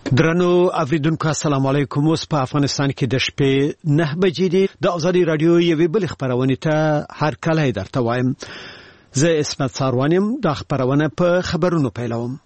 درنو اوریدونکو السلام علیکم. اوس په افغانستان کې د شپې 9 بجې دي. د ازادي رادیو یوې بل خبرونه ته هر کله درته وایم. زه اسمت ساروانم. د خبرونه په خبرونو پیلوم.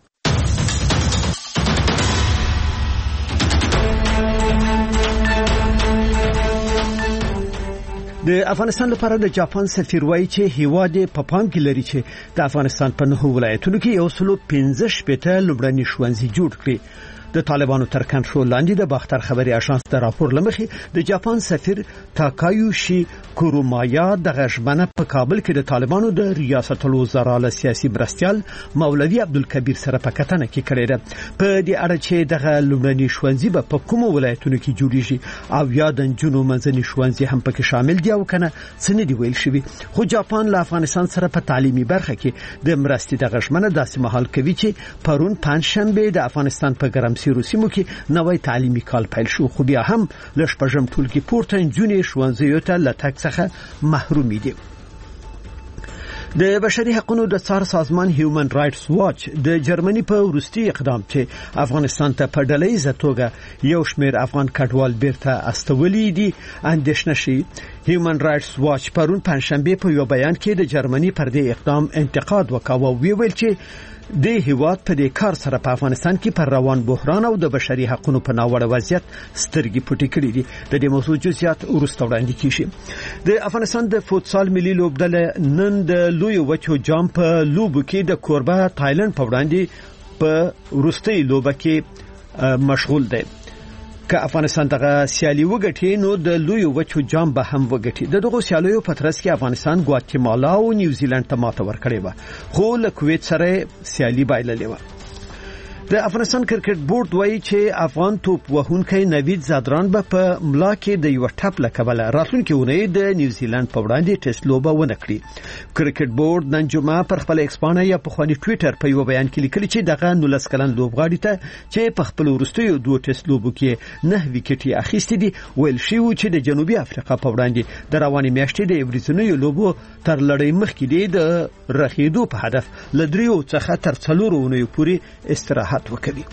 د افغانستان لپاره د جاپان سفیر وایي چې هیواد په پام کې لري چې د افغانستان په 9 ولایتونو کې یو سلو 15 شپېته لومړني ښوونځي جوړ کړي. د طالبانو تر کنټرول لاندې د باختر خبري اژانس د راپور لمخې د جاپان سفیر تاکایوشي کورومایا د غشبنه په کابل کې د طالبانو د ریاست الوزرا له سیاسي برستیال مولوی عبدالکبیر سره په کتنه کې کړی ده. په دې اړه چې دغه لومړني ښوونځي په کومو ولایتونو کې جوړیږي او یا د جنوب منځني ښوونځي هم پکې شامل دي او کنه څه نه دی ویل شوی. خو جاپان له افغانستان سره په تعلیمي برخه کې د مرستې د غشبنه داسې مهال کوي چې پرون پنځشنبه د افغانستان په ګرم سیمو کې نوې تعلیمي کال پیل شو، خو بیا هم لشپږم ټولګي پورته نجونې ښوونځیو ته له تګ څخه محروم دي. د بشري حقوقو د څار سازمان هیومن رائټس واچ د جرمني په وروستي اقدام چې افغانستان ته په ډلهیزه توګه یو شمېر افغان کډوال بیرته استولي دي اندېښنه شي. هیومن رائټس واچ پرون پنځشنبه په یو بیان کې د جرمني پر دې اقدام انتقاد وکاوه او ویل چې د هیواد په دې کار سره په افغانستان کې پر روان بحران او د بشري حقوقو په ناوړه وضعیت سترګې پټې کړې دي. د دې موضوع جزئیات وروسته وړاندې کیږي. د افغانستان د فوتسال ملي لوبډله نن د لوی وچو جام په لوبو کې د کوربه تایلند په وړاندې په وروستي لوبه کې مشغول دی. که افغانستان دغه سیالي وګټي نو د لوی وچو جام به هم وګټي. دغه سیالیو په ترڅ کې افغانستان ګواتیمالا او نیوزیلند ته ماته ورکړې و، خو له کویت سره سیالي بایللې و. د افغانستان کرکټ بورډ وایي چې افغان توپ وهونکی نوید زادران به په ملا کې د یو ټپ لکبله راتلونکي اونۍ د نیوزیلند په وړاندې ټیسټ لوبه ونه کړي. کرکټ بورډ نن جمعه پر خپل ایکسپانه یا په خواني ټوئیټر په یو بیان کې لیکلي چې دغه 19 کلن لوبغاړي ته چې په خپل وروستیو دوه ټیسټ لوبو کې 9 وکټې اخیستې دي ویل شي چې د جنوبي افریقا په وړاندې د رواني میاشتې د ایوریزونیو لوبو تر لړۍ مخکې د رخیدو په هدف لدریو څخه تر 4 اونیو پورې استراحت وکړي.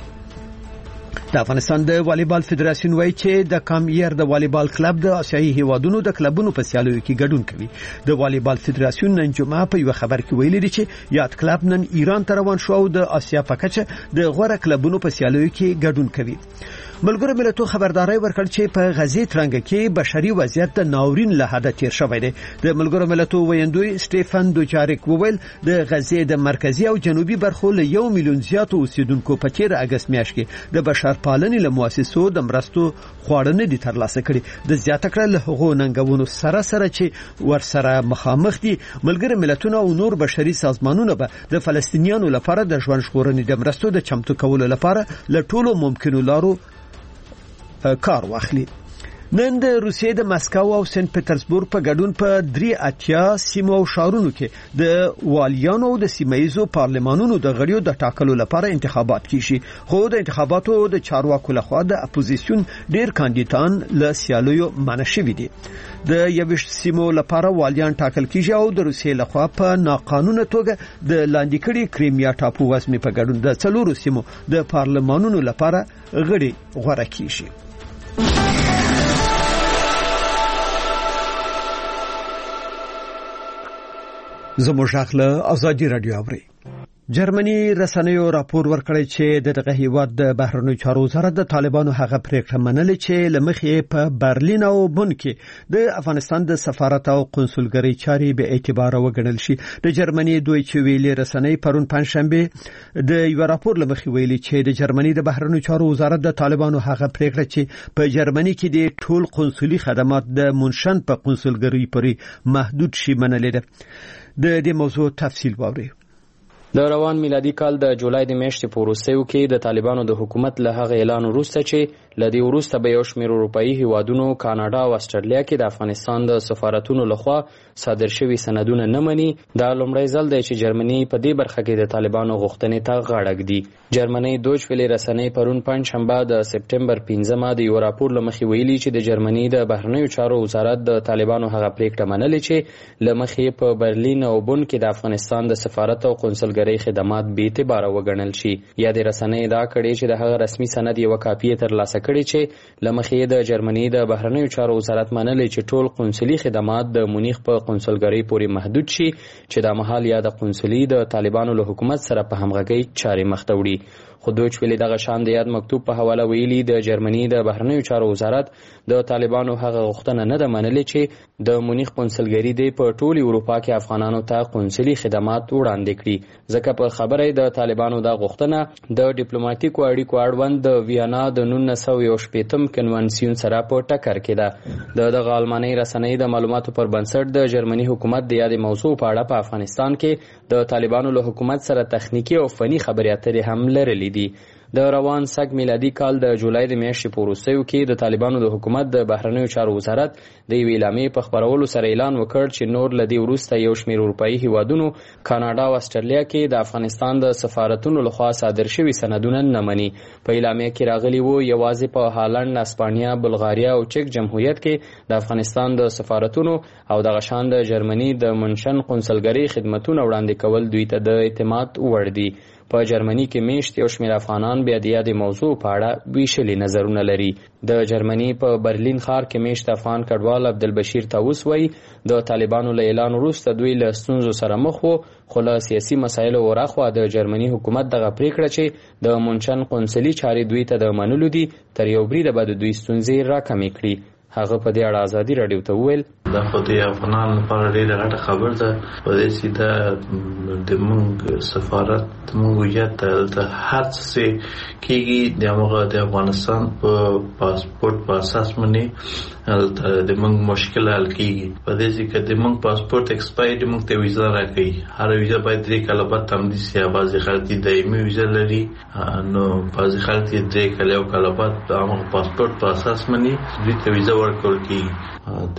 د افغانستان د والیبال فدراسیون وایي چې د کامیر د والیبال کلب د آسیایي هیوادونو د کلبونو په سیالیو کې ګډون کوي. د والیبال فدراسیون نن جمعه په یو خبر کې ویلي دی چې یاد کلب نن ایران ته روان شو او د آسیا په کچه د غوړه کلبونو په سیالیو کې ګډون کوي. ملګرو ملتونو خبرداري ورکړ چې په غزې ترنګ کې بشري وضعیت د ناورین له حده تیر شوی دی. د ملګرو ملتونو ویندوی سټيفن دوچاریک وویل د غزې د مرکزی او جنوبي برخو له 1 میلیون زیات اوسیدونکو په تیر اگست میاشت کې د بشرپالنې له مؤسسو د مرستو خواړه دي ترلاسه کړي. د زیاته کړه له هغو ننګونو سره چې ورسره مخامخ دي. ملګرو ملتونو او نور بشري سازمانونه به د فلسطینیانو لپاره د ژوند ژغورنې د مرستو د چمتو کولو لپاره له ټولو ممکنو لارو کار واخلي. نن د روسیې د مسکو او سنت پټرزبورګ په ګډون په 3 سیمو او شهرونو کې د والیانو او د سیمایزو پارلمانونو د غړیو د ټاکلو لپاره انتخابات کیږي. خو د انتخاباتو د چارواکو لخوا د اپوزیسیون ډیر کاندیدان له سیالیو منع شوي دي. د 21 سیمو لپاره والیان ټاکل کیږي او د روسیې لخوا په ناقانونه توګه د لاندې کړي کریمیا ټاپو وزمي په ګډون د 4 سیمو د پارلمانونو لپاره غړي غوړه کیږي. زموږ خپل ازادي رادیو اوري. جرمني رسنیو راپور ورکړی چې دغه هیواد د بهرنیو چارو وزارت د طالبانو هغه پریکړه منلې چې لمخې په برلین او بون کې د افغانستان د سفارت او قونسلګرۍ چاري به اعتبار وګڼل شي. د جرمني دوی چې ویلي رسنۍ پرون پنځشنبه د یو راپور لمخې ویلي چې د جرمني د بهرنیو چارو وزارت د طالبانو هغه پریکړه چې په جرمني کې د ټول قونسلي خدمات د منشن په قونسلګرۍ پورې محدود شي منلې ده. د دې موضوع تفصیل واوري. د روان میلادي کال د جولای د میاشتې په وروستیو کې د طالبانو د حکومت له هغه اعلان وروسته چې لدی وروسته به یو شمېر اروپایي هیوادونو کاناډا او استرالیا کې د افغانستان د سفارتونو لخوا صادر شوي سندونه نه مني، دا لومړی ځل دی چې جرمني په دې برخه کې د طالبانو غوښتنې ته غاړه ږدي. جرمني دویچ ویلې رسنۍ پرون پنځشنبه د سپټمبر 15 د یو راپور له مخې ویلي چې د جرمني د بهرنیو چارو وزارت د طالبانو هغه پریکړه منلې چې له مخې په برلین او بون کې د افغانستان د سفارت او قونسلګرۍ قونسلګرۍ خدمات بې اعتباره وګڼل شي. یا د رسنۍ دا کړي چې د هغه رسمي سند یوه کاپي ترلاسه کړي چې له مخې د جرمني د بهرنیو چارو وزارت منلی چې ټول قونسلي خدمات د مونیخ په قونسلګرۍ پورې محدود شي چې دا مهال یا د قونسلي د طالبانو له حکومت سره په همغږۍ چارې مخ ته وړي. خو دوج ویلي دغه شان د یاد مکتوب په حواله ویلي د جرمني د بهرنیو چارو وزارت د طالبانو هغه غوښتنه نه ده منلې چې د مونیخ قونسلګري دی په ټولې اروپا کې افغانانو ته قونسلي خدمات وړاندې کړي. ځکه په خبره د طالبانو دا غوښتنه د ډیپلوماټیکو اړیکو اړوند د ویانا د 1961 کنونسیون سره په ټکر کې ده. دغه آلماني رسنۍ د معلوماتو پر بنسټ د جرمني حکومت د یادې موضوع په اړه په افغانستان کې د طالبانو له حکومت سره تخنیکی او فني خبرې اترې هم لرلې دي. د روان سږ میلادي کال د جولای د میاشتې په وروستیو کې د طالبانو د حکومت د بهرنیو چارو وزارت د یوې اعلامیې په خپرولو سره اعلان وکړ چې نور له دې وروسته یو شمېر اروپایي هیوادونو کاناډا او اسټرالیا کې د افغانستان د سفارتونو لخوا صادر شوي سندونه نه مني. په اعلامیه کې راغلي وو یوازې په هالند، اسپانیا، بلغاریا او چک جمهوریت کې د افغانستان د سفارتونو او دغه شان د جرمني د منشن قونسلګرۍ خدمتونه وړاندې کول دوی ته د اعتماد وړ دي. په جرمني کې میشت یو شمېر افغانان بیا د یادې موضوع په اړه ویشلي نظرونه لري. د جرمني په برلین ښار کې میشت افغان کډوال عبدالبشیر طاووس وایي د طالبانو له اعلان وروسته دوی له ستونزو سره مخ وو، خو له سیاسي مسایلو ورهاخوا د جرمني حکومت دغه پریکړه چې د منشن قونسلي چارې دوی ته د منلو دي تر یو بریده به د دوی ستونزې راکمې کړي. هغه په دې اړه ازادي راډیو ته وویل دا خو د افغانانو لپاره ډېره غټه خبر ده. په دې چې دا د موږ سفارت د موږ هویت دلته هر څه کېږي د هغه د افغانستان په پاسپورت په اساس باندې هلته د موږ مشکل حل کېږي. په دې چې که د موږ پاسپورت ایکسپایر موږ ته ویزا راکوي، هر ویزا باید 3 کاله بعد تمدید شي. بعضې خلک دایمي ویزا لري، نو بعضې خلک 3 کاله یو کاله بعد د هغه پاسپورت په اساس باندې دوی ته ویزا ورکول کېږي.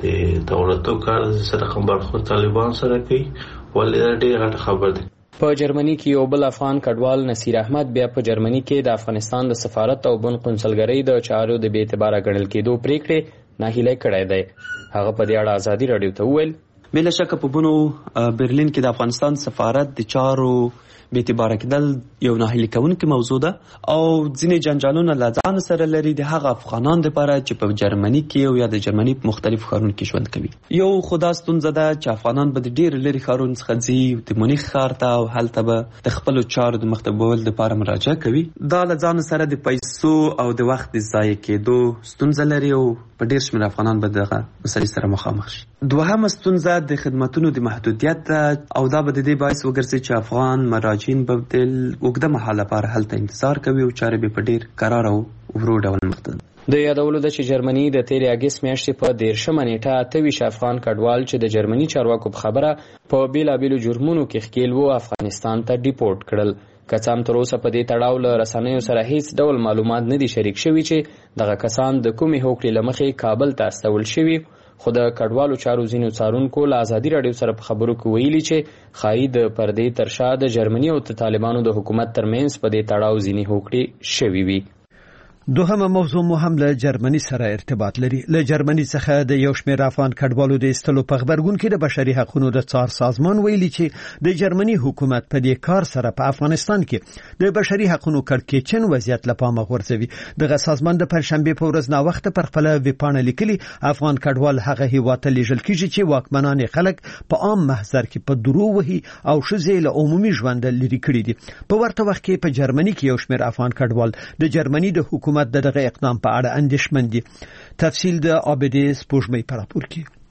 د دولتو کار سره کوم برخورد طالبان سره کوي، ولې ډېر غټ خبر دی. په جرمني کې یو بل افغان کډوال نصیر احمد بیا په جرمني کې د افغانستان د سفارت او بن قونسلګرۍ د چارو د بې اعتباره ګڼل کېدو پریکړې ناهیلی کړی دی. هغه په دې اړه ازادي راډیو ته وویل بلا شک په بنو برلین کې د افغانستان سفارت د چارو بې اعتباره کېدل یو ناهیلي کوونکې موضوع ده او ځینې جنجالونه له ځان سره لري د هغه افغانان دپاره چې په جرمني کې او یا د جرمني په مختلفو ښارونو کې ژوند کوي. یو خو دا ستونزه ده چې افغانان به د ډېرو لرې ښارونو څخه ځي د مونیخ ښار ته او هلته به د خپلو چارو د مخته بیولو دپاره مراجعه کوي. دا له ځان سره د پیسو او د وخت د ضایع کېدو ستونزه لري او په ډېر شمېر افغانان به دغه مسلې سره مخامخ شي. دوهمه ستونزه د خدمتونو د محدودیت ده او دا به د دې باعث وګرځي چې افغان مراجعین به د اوږده مهاله لپاره هلته انتظار کوي او چارې به په ډېر قرار او ورو ډول مخته ځي. د یادولو ده چې جرمني د تېرې اګست میاشتې په 13 نیټه 28 افغان کډوال چې د جرمني چارواکو په خبره په بېلابېلو جرمونو کې ښکېل وو افغانستان ته ډیپورټ کړل. که څه هم تر اوسه په دې تړاو له رسنیو سره هیڅ ډول معلومات نه دي شریک شوي چې دغه کسان د کومې هوکړې له مخې کابل ته استول شوي، خو د کډوالو چارو ځینو څارونکو له ازادي راډیو سره په خبرو کې ویلي چې ښایي د پردې تر شا د جرمني او د طالبانو د حکومت ترمنځ په دې تړاو ځینې هوکړې شوي وي. دوهمه موضوع مو هم له جرمني سره ارتباط لري. له جرمني څخه د یو شمېر افغان کډوالو د ایستلو په خبرګون کې د بشري حقوقو د څار سازمان ویلي چې د جرمني حکومت په دې کار سره په افغانستان کې د بشري حقوقو کړکېچن وضعیت له پامه غورځوي. دغه سازمان د پنځشنبه په ورځ ناوخته پر خپل ویبپاڼه لیکلي افغان کډوال هغه هیواد ته لیږل کیږي چې واکمنان خلک په عام محضر کې په درو وهي او ښځې له عمومي ژوند لري کړي دي. په ورته وخت کې په جرمني کې یو شمېر افغان کډوال د جرمني د حکومت دغه اقدام په اړه اندېښمن دي. تفصیل د عابدې سپوږمۍ په راپور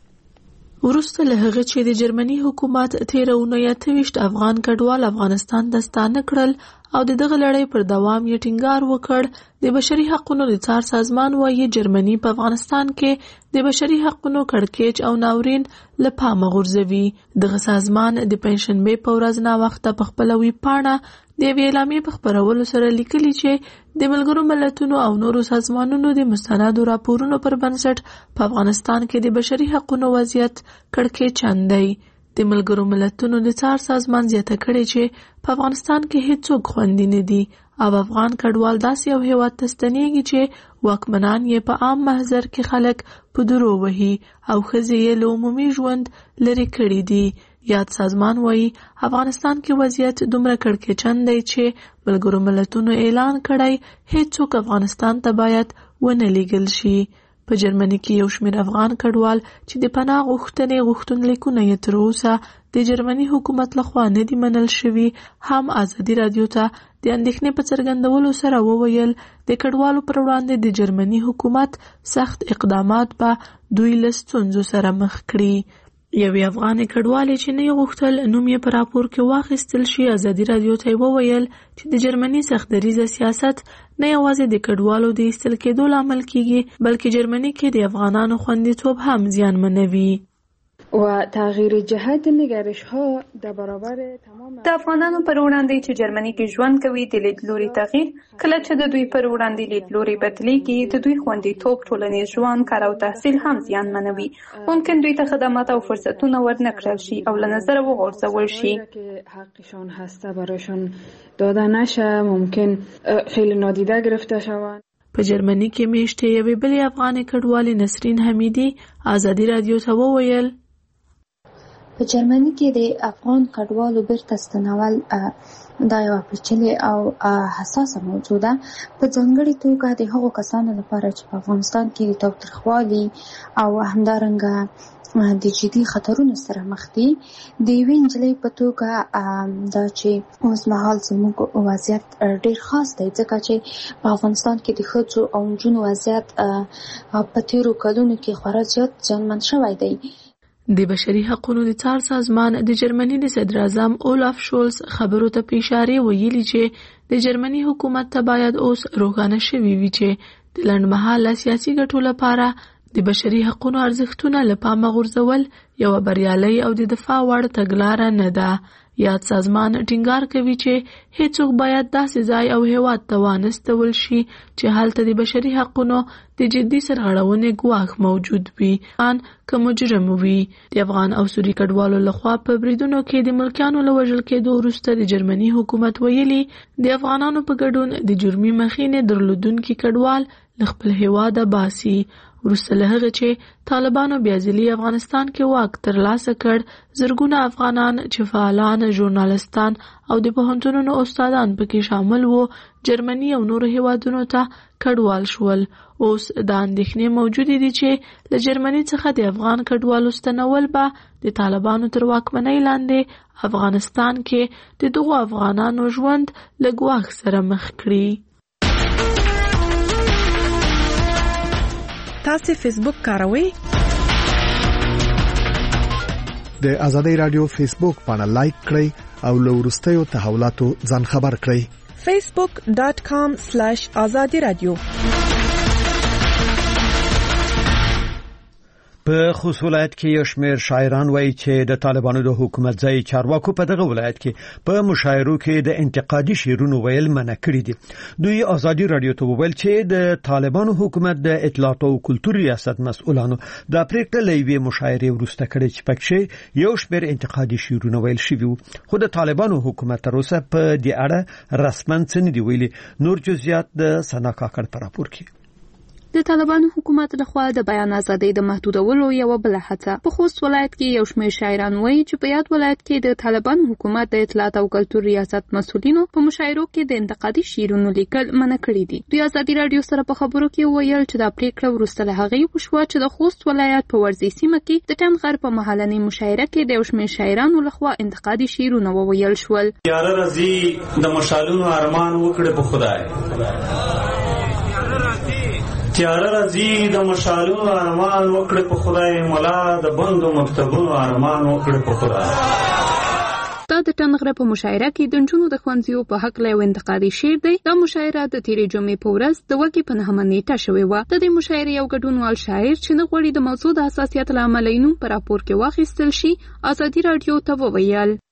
کې. وروسته له هغه چې د جرمني حکومت 13 افغان کډوال افغانستان ته ستانه کړل او دغه لړۍ پر دوام یې ټینګار وکړ، د بشري حقوقو د څار سازمان وايي جرمني په افغانستان کې د بشري حقوقو کړکېچ او ناورین له پامه غورځوي. دغه سازمان د پنځشنبه په ورځ ناوخته په خپل ویبپاڼه د اعلامیې په خپرولو سره لیکلي چې د ملګرو ملتونو او نورو سازمانونو د مستندو راپورونو پر بنسټ په افغانستان کې د بشري حقوقو وضعیت کړکېچن دی. د ملګرو ملتونو د څار سازمان زیاته کړې چې په افغانستان کې هیڅوک خوندي نه دي او افغان کډوال داسې یو هیواد ته ستنېږي چې واکمنان یې په عام محضر کې خلک په درو وهي او ښځې یې له عمومي ژوند لرې کړي دي. یاد سازمان وایي افغانستان کې وضعیت دومره کړکېچن دی چې ملګرو ملتونو اعلان کړی هیڅوک افغانستان ته باید ونه لیږل شي. په جرمني کې یو شمېر افغان کډوال چې د پناه غوښتنې غوښتنلیکونه یې تر اوسه د جرمني حکومت لخوا نه دي منل شوي هم ازادي راډیو ته د اندېښنې په څرګندولو سره وویل د کډوالو پر وړاندې د جرمني حکومت سخت اقدامات به دوی له ستونزو سره مخ کړي. یوې افغانې کډوالې چې نه یې غوښتل نوم یې په راپور کې واخیستل شي ازادي راډیو ته یې وویل چې د جرمني سخت دریځه سیاست نه یوازې د کډوالو د ایستل کېدو لامل کیږي بلکې جرمني کې د افغانانو خوندیتوب هم زیانمنوي. و تغییر جهت نگرش ها در برابر تمام د افغانانو پر وړاندې چې جرمني کې ژوند کوي د لیدلوري تغییر کله چې د دوی پر وړاندې لیدلوري بدلیږي د دوی خوندیتوب ټولنیز ژوند کار او تحصیل هم زیانمنوي. ممکن دوی ته خدمات او فرصتونه ورنکړل شي او له نظره وغورځول شي که حقشان هسته برایشان داده نشه ممکن خیلی نادیده گرفته شوند. په جرمني کې میشتې یوې بلې افغانې کډوالې نسرین حمیدي ازادي راډیو ته وویل په جرمني کې د افغان کډوالو بیرته ستنول دا یوه پیچلې او حساسه موضوع ده په ځانګړې توګه د هغو کسانو لپاره چې په افغانستان کې د تاوتریخوالي او همدارنګه د جدي خطرونو سره مخ دي. د یوې نجلۍ په توګه دا چې اوس مهال زموږ وضعیت ډېر خاص دی ځکه چې په افغانستان کې د ښځو او نجونو وضعیت په تېرو کلونو کې خورا زیات زیانمن شوی دی. د بشري حقوقو د څار سازمان د جرمني د صدر اعظم اولاف شولز خبرو ته په اشاره ویلي چې د جرمني حکومت ته باید اوس روښانه شوي وي چې د لنډمهاله سیاسي ګټو لپاره د بشري حقوقو ارزښتونه له پامه غورځول یوه بریالۍ او د دفاع وړ تګلاره نه ده. یاد سازمان ټینګار کوي چې هیڅوک باید داسې ځای او هیواد ته وانستول شي چې هلته د بشري حقوقو د جدي سرغړونې ګواښ موجود وي ان که مجرم وي. د افغان او سوري کډوالو لخوا په بریدونو کې د ملکیانو له وژل کېدو وروسته د جرمني حکومت ویلي د افغانانو په ګډون د جرمي مخینې درلودونکي کډوال له خپل هیواده باسي. وروسته له هغه چې طالبانو بیا ځلي افغانستان کې واک ترلاسه کړ زرګونه افغانان چې فعالان ژورنالستان او د پوهنتونونو استادان پکې شامل وو جرمني او نورو هیوادونو ته کډوال شول. اوس دا اندېښنې موجودې دي چې له جرمني څخه د افغان کډوالو ستنول به د طالبانو تر واکمنۍ لاندې افغانستان کې د دغو افغانانو ژوند له ګواښ سره مخ کړي. تاسو فیسبوک کاروئ؟ د ازادي رادیو فیسبوک پاڼه لایک کړئ او له وروستیو تحولاتو ځان خبر کړئ. facebook.com/azadi radio په خوست ولایت کې یو شمېر شاعران وایي چې د طالبانو د حکومت ځای چارواکو په دغه ولایت کې په مشاعرو کې د انتقادي شعرونو ویل منع کړی دي. دوی ازادي رادیو ته وویل چې د طالبانو حکومت د اطلاعات او کلتور ریاست مسؤلانو د پریکړې لوي مشاعرې ورسته کړي چې پکې یو شمېر انتقادي شعرونه ویل شوي خو د طالبانو حکومت تر اوسه په دې اړه رسماً څه نه دی ویلي. نور جزئیات د سنا کاکړ په راپور کې. د طالبانو حکومت لخوا د بیان ازادۍ د محدودولو یو بل هڅه. په خوست ولایت کې یو شمېر شاعران وایي چې په یاد ولایت کې د طالبانو حکومت د اطلاعات او کلتور ریاست مسؤلینو په مشاعرو کې د انتقادي شعرونو لیکل منع کړي دي. دوی ازادي رادیو سره په خبرو کې ویل چې دا پریکړه وروسته له هغې وشوه چې د خوست ولایت په ورزي سیمه کې د ټن غر په مهالنۍ مشاعره کې د یو شمېر شاعرانو لخوا انتقادي شعرونه وویل شول. یاره راځي د مشالونو ارمان وکړه په خدای تیاره راځي د مشالونو ارمان وکړه په خدای مولا د بندو مکتبونو ارمان وکړه په خدای. دا د ټنغره په مشاعره کې د نجونو د ښوونځیو په حق له یو انتقادي شعر دی. دا مشاعره د تیرې جمعې په ورځ د وږي په 9 نیټه شوې وه. د دې مشاعرې یو ګډونوال شاعر چې نه غواړي د موضوع د حساسیت له امله یې نوم په راپور کې واخیستل شي ازادي راډیو ته وویل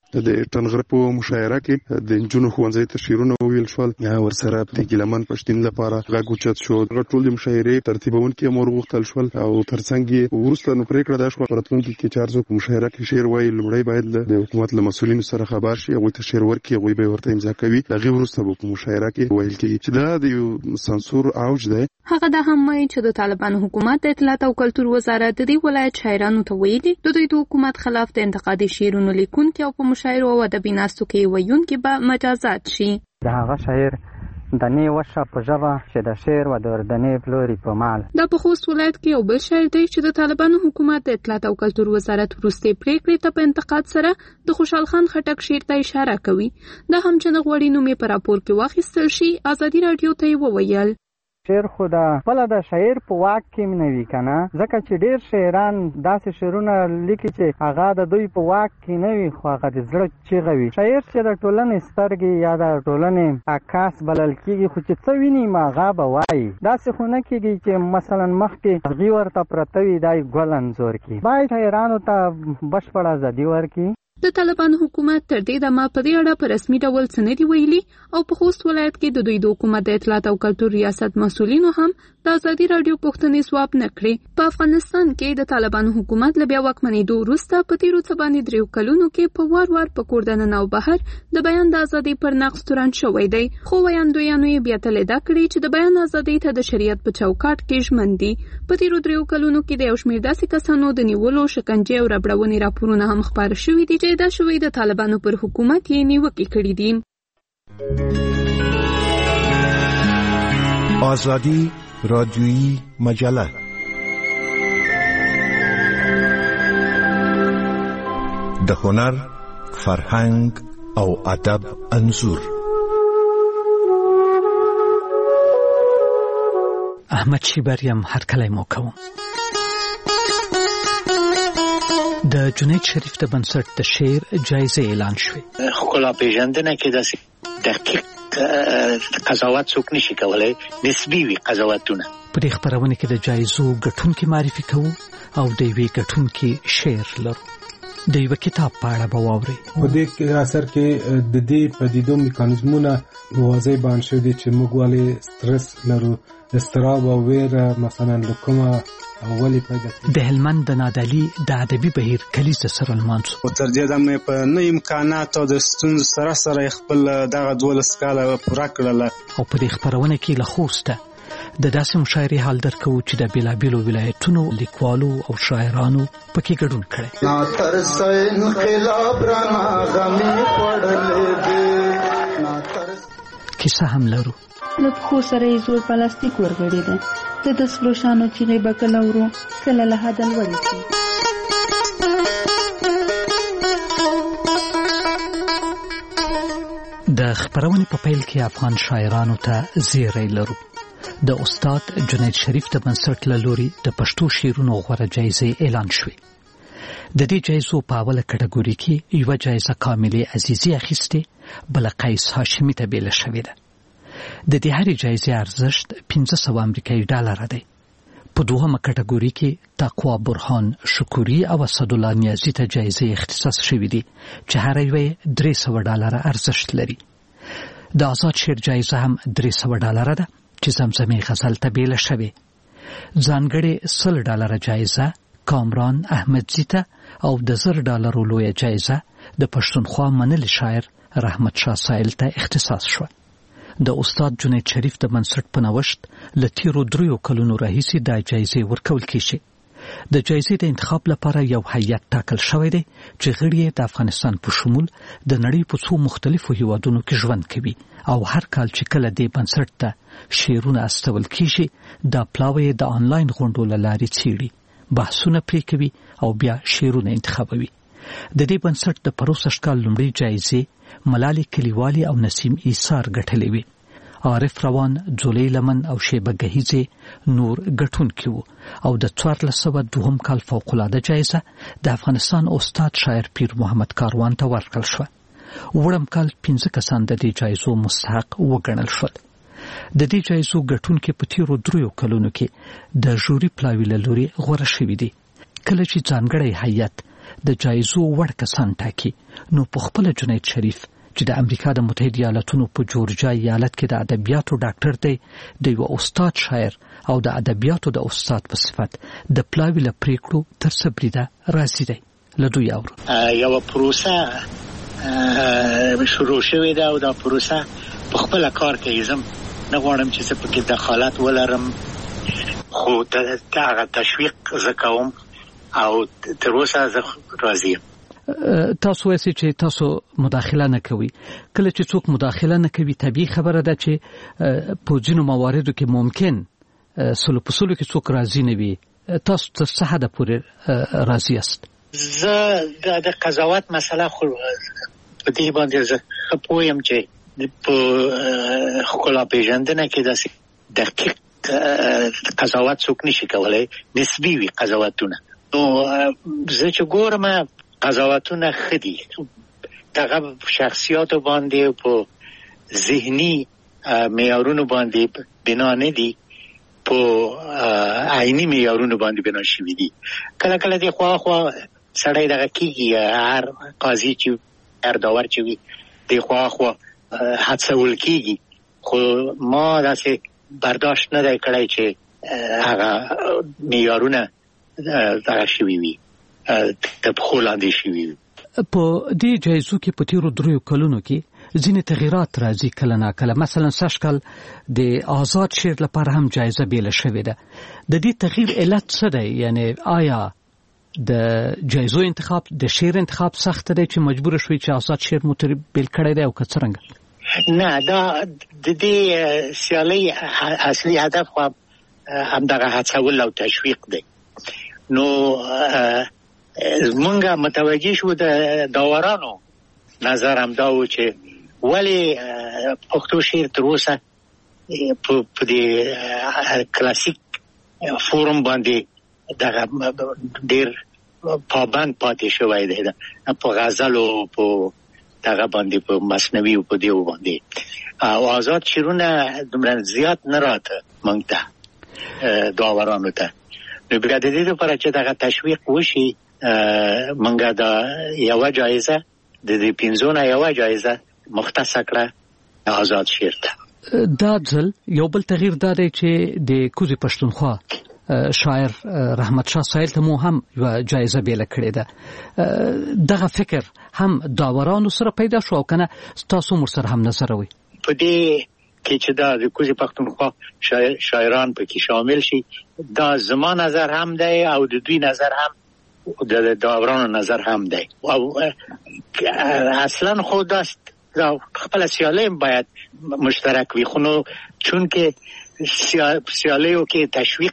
د ټنغره په مشاعره کې د جنونو خوانځي تشیرونه ویل شول یا ورسره د ګلمن پښتون لپاره غوچت شو ټول د مشاعره ترتیبون کې امور غوښتل شول او ترڅنګ ورسته نو پریکړه دا شو پرتونکو کې چارزو په مشاعره کې شعر وایي لومړی باید د حکومت له مسولینو سره خبر شي او ته شعر ورکړي او به ورته امضا کوي دغه ورسته په مشاعره کې ویل کېږي چې دا د سانسور اوج دی. هغه د هم وایي چې د طالبانو حکومت د اطلاعات او کلتور وزارت د ولایت شاعرانو ته ویلي د دوی د حکومت خلاف د انتقادي شعرونو لیکونکو او په مشاعره او ادبي ناستو کې ویونکي به مجازات شي. د هغه شاعر د نه وشه په ژبه چې د شعر و د وردنې پلوري په مال. د خوست ولایت کې یو بل شاعر دی چې د طالبانو حکومت د اطلاعات او کلتور وزارت وروستي پریکړې ته په انتقاد سره د خوشحال خان خټک شعر ته اشاره کوي. دا هم چې د غوړي نومې په راپور کې واخیستل شي. ازادي رادیو ته وویل شعر خو د خپل د شاعر په واک کې نه وی کنه ځکه چې ډیر شاعران داسې شعرونه لیکي چې هغه د دوی په واک کې نه وي خو هغه د زړه چیغه وي. شاعر چې د ټولنې سترګې یا د ټولنې عکاس بلل کېږي خو چې څه ویني هغه به وایي. داسې خو نه کېږي چې مثلا مخکې هغې ورته پرته وي دا یې ګل انځور کړي. باید شاعرانو ته بشپړه ازادي ورکړي. د طالبانو حکومت تر دې دمه په دې اړه په رسمي ډول څه نه دی ویلي او په خوست ولایت کې د دوی د حکومت د اطلاعات او کلتور ریاست مسؤلینو هم د ازادي رادیو پوښتنې ځواب نه کړې. په افغانستان کې د طالبانو حکومت له بیا واکمنېدو وروسته په تیرو څه باندې 3 کلونو کې په وار په کور دننه او بهر د بیان د ازادۍ پر نقض تورن شوی دی. خو ویاندویانو یې بیا تلدا کړی چې د بیان ازادۍ ته د شریعت په چوکاټ کې ژمن دي. په تیرو 3 کلونو کې د یو شمېر داسې کسانو د نیولو، شکنجې او ربړونې راپورونه هم خپاره شوي دي چې دا شوی د طالبانو پر حکومت یې نیوکې کړې دي. آزادی رادیویی مجله د هنر، فرهنګ او ادب انځور. احمد شیبریم هرکلی مو کوم. د جنید شریف د بنسټ د شعر جایزه اعلان شوه. ښکلا پیژندنه کې داسې دقیق قضاوت څوک نشي کولای، نسبي وي قضاوتونه. په دې خپرونه کې د جایزو ګټونکي معرفي کوو او د یوې ګټونکي شعر لرو. د یو کتاب په اړه به واورئ. په دې اثر کې د دې پدیدو میکانیزمونه واضح بیان شوي دي چې موږ ولې سترس لرو، اضطراب او ویره مثلا لکومه اولی پیدا کړي. د هلمند د نادعلي د ادبي بهیر کلیز سره لمانځو. او تر دې دمه په نه امکانات او د ستونزو سره خپل دغه 12 کاله پوره کړل. او په دې خبرونه کې له خوسته د داسې مشاعرې حال درکو چې د بیلابیلو ولایتونو لیکوالو او شاعرانو پکې ګډون کړي. ناترس انقلاب رانا غمې پړلې دي. کیسه هم لرو. له پخو سره یې زوړ پلاستیک ورغړی دی. د دسلو شانو چیغې به کله ورو کله له حده لوړې شي. د خپرونې په پیل کې افغان شاعرانو ته زیری لرو. د استاد جنید شریف د بنسټ له لوري د پښتو شعرونو غوره جایزې اعلان شوې. د دې جایزو په اوله کټګوري کې یوه جایزه کاملې عزیزي اخیستې، بله قیس هاشمي ته بیله شوې ده. د دې هرې جایزې ارزښت 500 امریکایي ډالر دی. په دوهمه کټګوري کې تقوا برهان شکوري او اسدالله نیازي ته جایزې اختصاص شوې دي چې هر یوه 300 ډالر ارزښت لري. د آزاد شعر جایزه هم 300 ډالر ده چې زمزمې غزل ته بیله شوې. ځانګړې 100 ډالر جایزه کامران احمدزي ته او د 1000 ډالر لویه جایزه د پښتونخوا منلي شاعر رحمت شاه سایل ته اختصاص شوه. د استاد جنید شریف د بنسټ په نوښت له تیرو 3 کلونو راهیسې دا جایزې ورکول کیږي. د جایزې د انتخاب لپاره یو هیئت ټاکل شوی دی چې غړي د افغانستان په شمول د نړۍ په څو مختلفو هیوادونو کې ژوند کوي او هر کال چې کله دې بنسټ ته شعرونه استول کیږي دا پلاوی د آنلاین غونډو له لارې څیړي، بحثونه پرې کوي او بیا شعرونه انتخابوي. د دې بنسټ د پروسږ کال لومړۍ جایزې ملالي کلیوالي او نسیم ایثار ګټلې وي. عارف روان، جولۍ لمن او شیبه گهیزه نور ګټونکي وو او د 1402 کال فوق العاده جایزه د افغانستان استاد شاعر پیر محمد کاروان ته ورکړل شوه. وړم کال 15 کسان د دې جایزو مستحق وګڼل شول. د دې جایزو ګټونکي په تیرو 3 کلونو کې د ژوري پلاوی له لوري غوره شوي دي. کله چې ځانګړی هیئت د جایزو وړ کسان ټاکي، نو په خپل جنید شریف چې د امریکا د متحده ایالاتونو په جورجیا ایالت کې د ادبیاتو ډاکټر دی، د یو استاد شاعر او د ادبیاتو د استاد په صفت د پلاوي له پریکړو تر سبریده راځي دی. له دوی اورو یو پروسه شروع شوې ده او دا پروسه په خپل کار کې زم نه غواړم چې څه پکې دخالت ولرم، خو دا تشویق زکوم او تر اوسه زه راضي یم. تاسو وایئ چې تاسو مداخله نه کوي. کله چې څوک مداخله نه کوي طبیعي خبره ده چې په ځینو مواردو کې ممکن سلو په سلو کې څوک راضي نه وي. تاسو تر څه حده پورې راضي یاست؟ زه د قضاوت مسله خو په دې باندې زه ښه پوهیم چې په ښکلا پېژندنه کې داسې دقیق قضاوت څوک نشي کولی، نسبي وي قضاوتونه. نو زه چې ګورم قضاوتونه ښه دي، دغه شخصیاتو باندې په ذهني معیارونو باندې بنا نه دي، په عیني معیارونو باندې بنا شوي دي. کله کله دې خواخوا سړی دغه کېږي، هر قاضي چې هر داور چې وي دې خواخوا حدسول کېږي، خو ما داسې برداشت نه دی کړی چې هغه معیارونه دغه شوي وي، د پښو لاندې شوي وي. په دې جایزو کې په تیرو 3 کلونو کې ځینې تغیرات راځي کله ناکله. مثلا سږ کال د آزاد شعر لپاره هم جایزه بیله شوې ده. د دې تغییر علت څه دی؟ یعنی آیا د جایزو انتخاب د شعر انتخاب سخت دی چې مجبور شوي چې آزاد شعر مو ترې بیل کړی دی او که څرنګه؟ نه، دا د دې سیالۍ اصلي هدف خو همدغه هڅول او تشویق دی. نو مونږه متوجه شو د داورانو نظر هم دا و چې ولې پښتو شعر تر اوسه په دې کلاسیک فورم باندې دغه ډېر پابند پاتې شوی دی، په غزل او په دغه باندې په مثنوي او په دیو باندې، او آزاد شعرونه دومره زیات نه راته موږ ته داورانو ته. نو بیا د دې لپاره چې دغه تشویق وشي، موږ دا یوه جایزه د دې 5 نه یوه جایزه مختص کړه آزاد شعر ته. دا ځل یو بل تغییر دا دی چې د کوزي پښتونخوا شاعر رحمت شاه سایل ته مو هم یو جایزه بیله کړې ده. دغه فکر هم داورانو سره پیدا شو او کنه تاسو مر سره هم نظر وي په دې کې چې دا د کوزي پښتونخوا شاعران پکې شامل شي؟ دا زما نظر هم دی او د دوی نظر هم، د داورانو نظر هم دی. او اصلا خود است خپل سیالی باید مشترک وي، خو نو چون کې سیالیو کې تشویق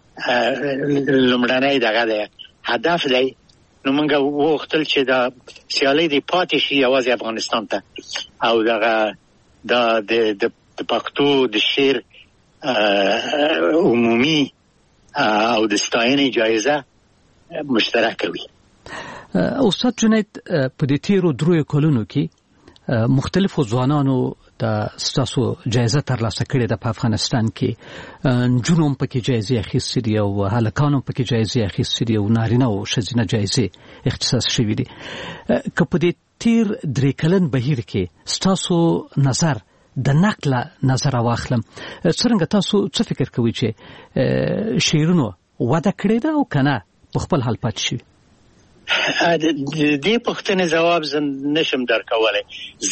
لومړنی دغه دی، هدف دی، نو موږ وغوښتل چې دا سیالۍ دې پاتې شي یوازې افغانستان ته، او دغه د پښتو د شعر عمومي او د ستاینې جایزه مشترک وي. استاد جنید، په دې تیرو 3 کلونو کې مختلفو ځوانانو د ستاسو جایزه ترلاسه کړې ده په افغانستان کې. نجونو هم پکې جایزې اخیستې دي او هلکانو هم پکې جایزې اخیستې دي او نارینه او ښځینه جایزې اختصاص شوي دي. که په دې تیر 3 کلن بهیر کې ستاسو نظر د نقد نظر واخلم، څرنګه تاسو څه فکر کوئ چې شعرونو وده کړې ده او کنه په خپل حال پاتې شي؟ دې پوښتنې جواب زه نشم درکولی.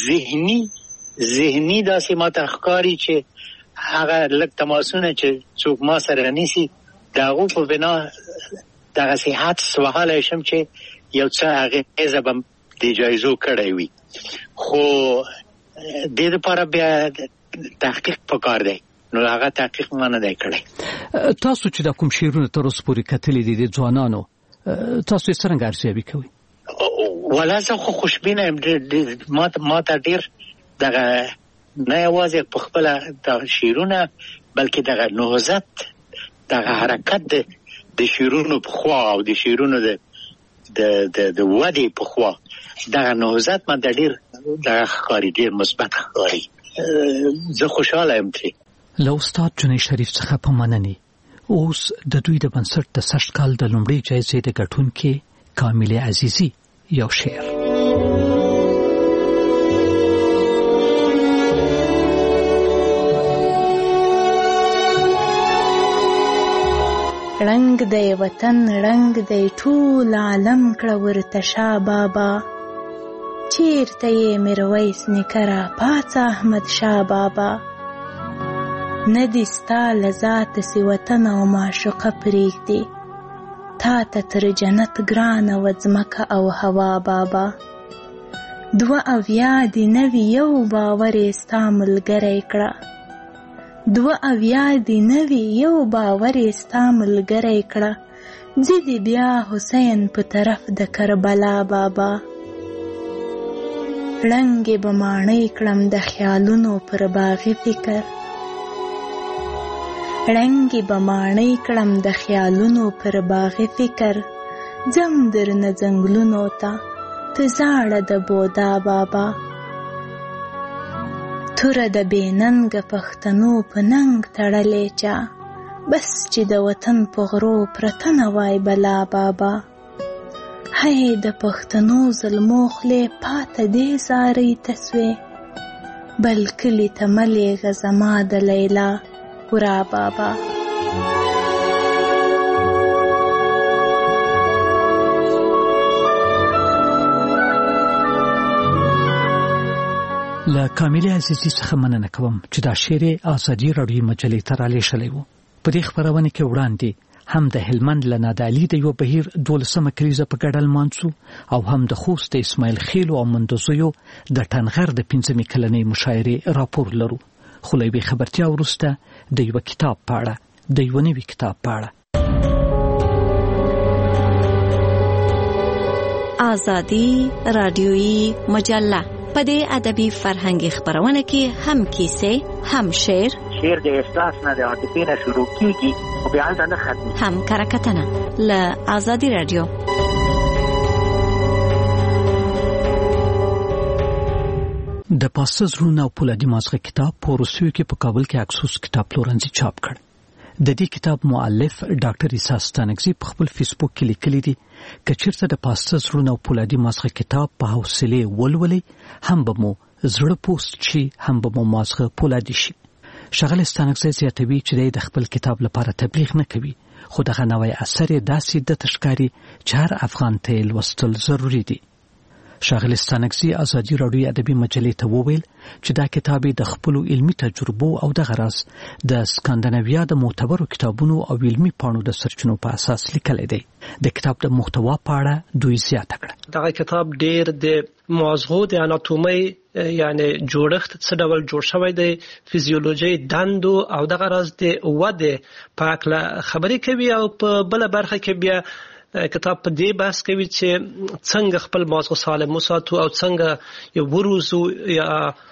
ذهني داسې ماته ښکاري چې هغه لږ تماسونه چې څوک ما سره نیسي د هغو په بنا دغسې حدس وهلی شم چې یو څه اغېزه به د جایزو کړی وي، خو دې دپاره بیا تحقیق پکار دی، نو هغه تحقیق ما نه دی کړی. تاسو چې دا کوم شعرونه تر اوسه پورې کتلي دي د ځوانانو، تاسو یې څرنګه ارزیابي کوئ؟ ولا زه خو خوشبینه یم، ما ته ډېر دغه نه یوازې په خپله دغه شعرونه بلکې دغه نهضت دغه حرکت د شعرونو په خوا او د شعرونو د ودې په خوا دغه نهضت ما ته ډېر دغه ښکاري، ډېر مثبت ښکاري. زه خوشحاله یم ترې. له استاد جنید شریف څخه په مننې اوس د دوی د بنسټ د 60 کال د لومړۍ جایزې د ګټونکي کاملې عزیزي یو شعر. رنگ دی وطن رنگ دی ټول عالم کړه ورته شاه بابا، چیرته یې میرویس نیکه راپاڅه احمد شاه بابا. ندی ستا له ذاته سي وطن او معشوقه پرېږدي، تا ته تر جنت ګرانه وه ځمکه او هوا بابا. 72 دي نوي یو باور یې ستا ملګری کړه، 72 دي نوي یو باور یې ستا ملګری کړه. ځي دي بیا حسین په طرف د کربلا بابا. ړنګې به ماڼۍ کړم د خیالونو پر باغي فکر، ړنګې به ماڼۍ کړم د خیالونو پر باغي فکر. ځم درنه ځنګلونو ته ته زاړه د بودا بابا. توره د بې ننګه پښتنو په ننګ تړلې چا، بس چې د وطن په غرو پرته نه وای بلا بابا. هی د پښتنو ظلمو خولې پاته دې زارۍ ته سوې، بل کلي ته مه لېږه زما د لیلا پورا بابا. له کاملې عزیزي څخه مننه کوم چې دا شعر ازادي راډیو مجلې ته رالیږلی و. په دې خپرونه کې وړاندې هم د هلمند له نادعلي د یو بهیر 12مه کلیزه په ګډه لمانځو او هم د خوست د اسماعیل خیل او مندوزیو د ټنغر د 15مې کلنۍ مشاعرې راپور لرو. خو له یوې خبرتیا وروسته د یو کتاب په اړه، د یو نوي کتاب په اړه. ازادي راډیویي مجله په دې ادبي فرهنګي خبرونه کې هم کیسې، هم شعر د احساس نه د عاطفې نه شروع کیږي او بیا نه ختمي، هم کرکټنه له ازادي راډیو. د پاسته زړونه او پولادي مازغه کتاب په روسیو کې په کابل کې اکسوس کتاب پلورنځي چاپ کړ. د دې کتاب مؤلف ډاکټر عیسی ستانکزی په خپل فیسبوک کې لیکلي دي چې چیرته د پاسته زړونه او پولادي مازغه کتاب په حوصله ولولي، هم به مو زړه پوست شي، هم به مو مازغه پولادي شي. ښاغلی ستانکزی زیاتوي چې د خپل کتاب لپاره تبلیغ نه کوي، خو دغه نوی اثر یې داسې د تشکاري چې هر افغان ته لوستل ضروری دي. ښاغلی ستانکزی ازادي راډیو ادبي مجلې ته وویل چې دا کتاب د خپل علمي تجربو او د غرض د سکاندیناویا د معتبرو کتابونو او علمي پاڼو د سرچینو په اساس لیکل دی. د کتاب د محتوا په اړه دوی زیاته کړه. دا کتاب ډېر د مازغو د اناتومي یعنی جوړښت څه ډول جوړ شوی دی، فزیولوژي دندو او د غرض د وده په اړه خبرې کوي او په بل برخه کې بیا کتاب په دې بحث کوي چې څنګه خپل مازغه سالم وساتو او څنګه یو وروزو یا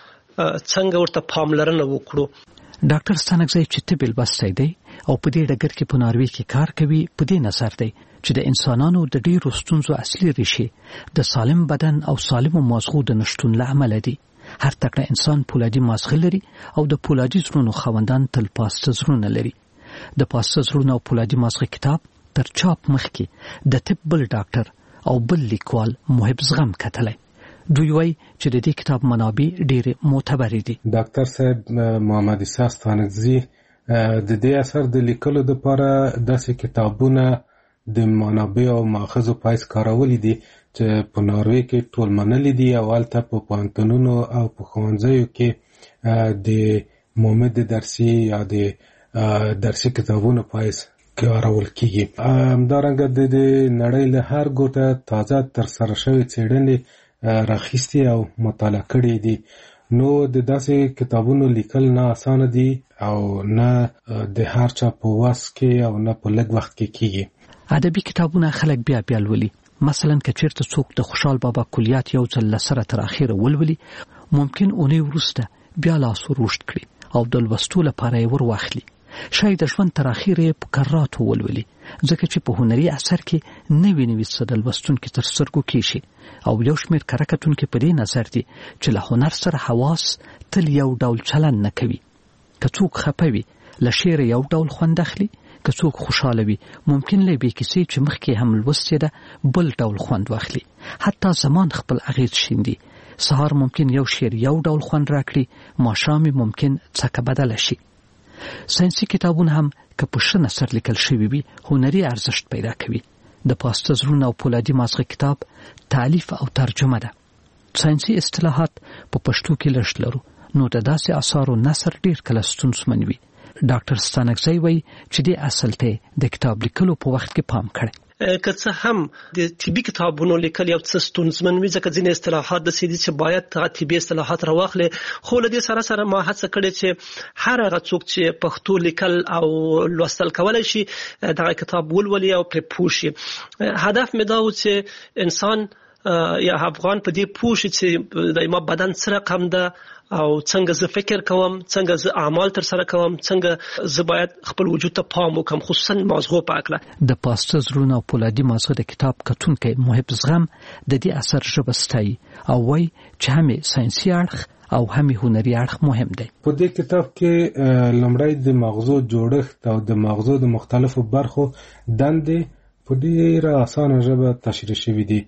څنګه ورته پاملرنه وکړو. ډاکټر ستانکزی چې طبيل بستی دی او په دې ډګر کې په ناروې کې کار کوي، په دې نظر دی چې د انسانانو د ډیرو ستونزو اصلي ریښې د سالم بدن او سالمو مازغو د نشټون له امله دي. هر تکړه انسان پولادي مازغه لري او د پولادي زړونو خاوندان تل پاسته زړونه لري. د پاسته زړونو او پولادي مازغه کتاب تر چاپ مخکې د طب بل ډاکټر او بل لیکوال محب زغم کتلی. دوی وایي چې د دې کتاب منابع ډېرې معتبرې دي. ډاکټر صاحب محمد عیسی ستانکزی د دې اثر د لیکلو لپاره داسې کتابونه د منابع او ماخذو پایس کارولې دي چې په ناروې کې ټول منلې دي او هلته په پوهنتونونو او په ښوونځیو کې د مومد درسي یا د درسي کتابونو پایس کارول کیږي. همدارنګه د نړۍ له هر ګوټه تازه ترسره شوې څېړنې راخیستې او مطالعه کړې دي. نو د داسې کتابونو لیکل نه اسانه دي او نه د هر چا په واس کې او نه په لږ وخت کې کیږي. ادبي کتابونه خلک بیا لولي. مثلا که چیرته څوک د خوشحال بابا کلیات یو ځل لسره تر اخره ولولي، ممکن اونۍ وروسته بیا لاس ورشت کړي او د لوستو لپاره یې ور واخلي. شاید د ژوند تر اخره په کراتو ولولي، ځکه چې په هنري اثر کې نوي څه د لوستونکي تر سترګو کېږي او یو شمېر کتونکي په دې نظر دي چې له هنر سره حواس تل یو ډول چلند نه کوي. که څوک خپه وي له شعر یو ډول خوند اخلي، که څوک خوشاله وي ممکن له به کیسې چې مخکې هم لوستې ده بل ډول خوند واخلي. حتی زمان خپل اغیز شیندي. سهار ممکن یو شعر یو ډول خوند راکړي، ماښام ممکن څه بدل شي. ساينسي کتابونه هم که په ښه نثر لیکل شوي وي هنري ارزښت پیدا کوي. د پاسته زړونه او پولادي مازغه کتاب تالیف او ترجمه ده. ساينسي اصطلاحات په پښتو کې لږ لرو، نو د داسې اثارو نثر ډیر کله ستونزمن وي. ډاکټر ستانکزی وایي چې د اصل ته د کتاب لیکلو په وخت کې پام کړئ. که څه هم د طبي کتابونو لیکل یو څه ستونزمن وي ځکه ځینې اصطلاحات د سیدي چې باید طبي اصطلاحات راوخلي، خو له دې سره ما هڅه کړې چې هر هغه څوک چې پښتو لیکل او لوستل کولای شي دا کتاب ولولي او پرې پوه شي. هدف مې دا و چې انسان یا افغان په دې پوه شي چې د ما بدن سره رقم ده او څنګه زه فکر کوم، څنګه زه اعمال تر سره کوم، څنګه زه باید خپل وجود ته پام وکم، خصوصا مازغو په اړه. د پاسته زړونه او پولادي مازغه د کتاب کتونکو محب زغم د دې اثر ژبستای او وای چې هم ساينسي اړخ او هم هنري اړخ مهم دی. په دې کتاب کې لومړی د مغزو جوړښت او د مغزو د مختلفو برخو دندې په ډیره اسانه ژبه تشریح شوې دي.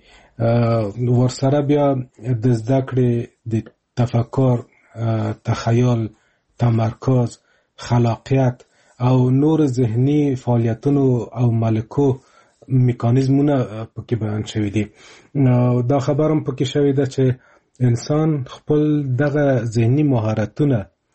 ورسره بیا د زده کړې د تفکر، تخیل، تمرکز، خلاقیت او نور ذهني فعالیتونو او ملکو میکانیزمونه پکې بیان شوي دي. دا خبرم پکې شوی ده چې انسان خپل دغه ذهني مهارتونه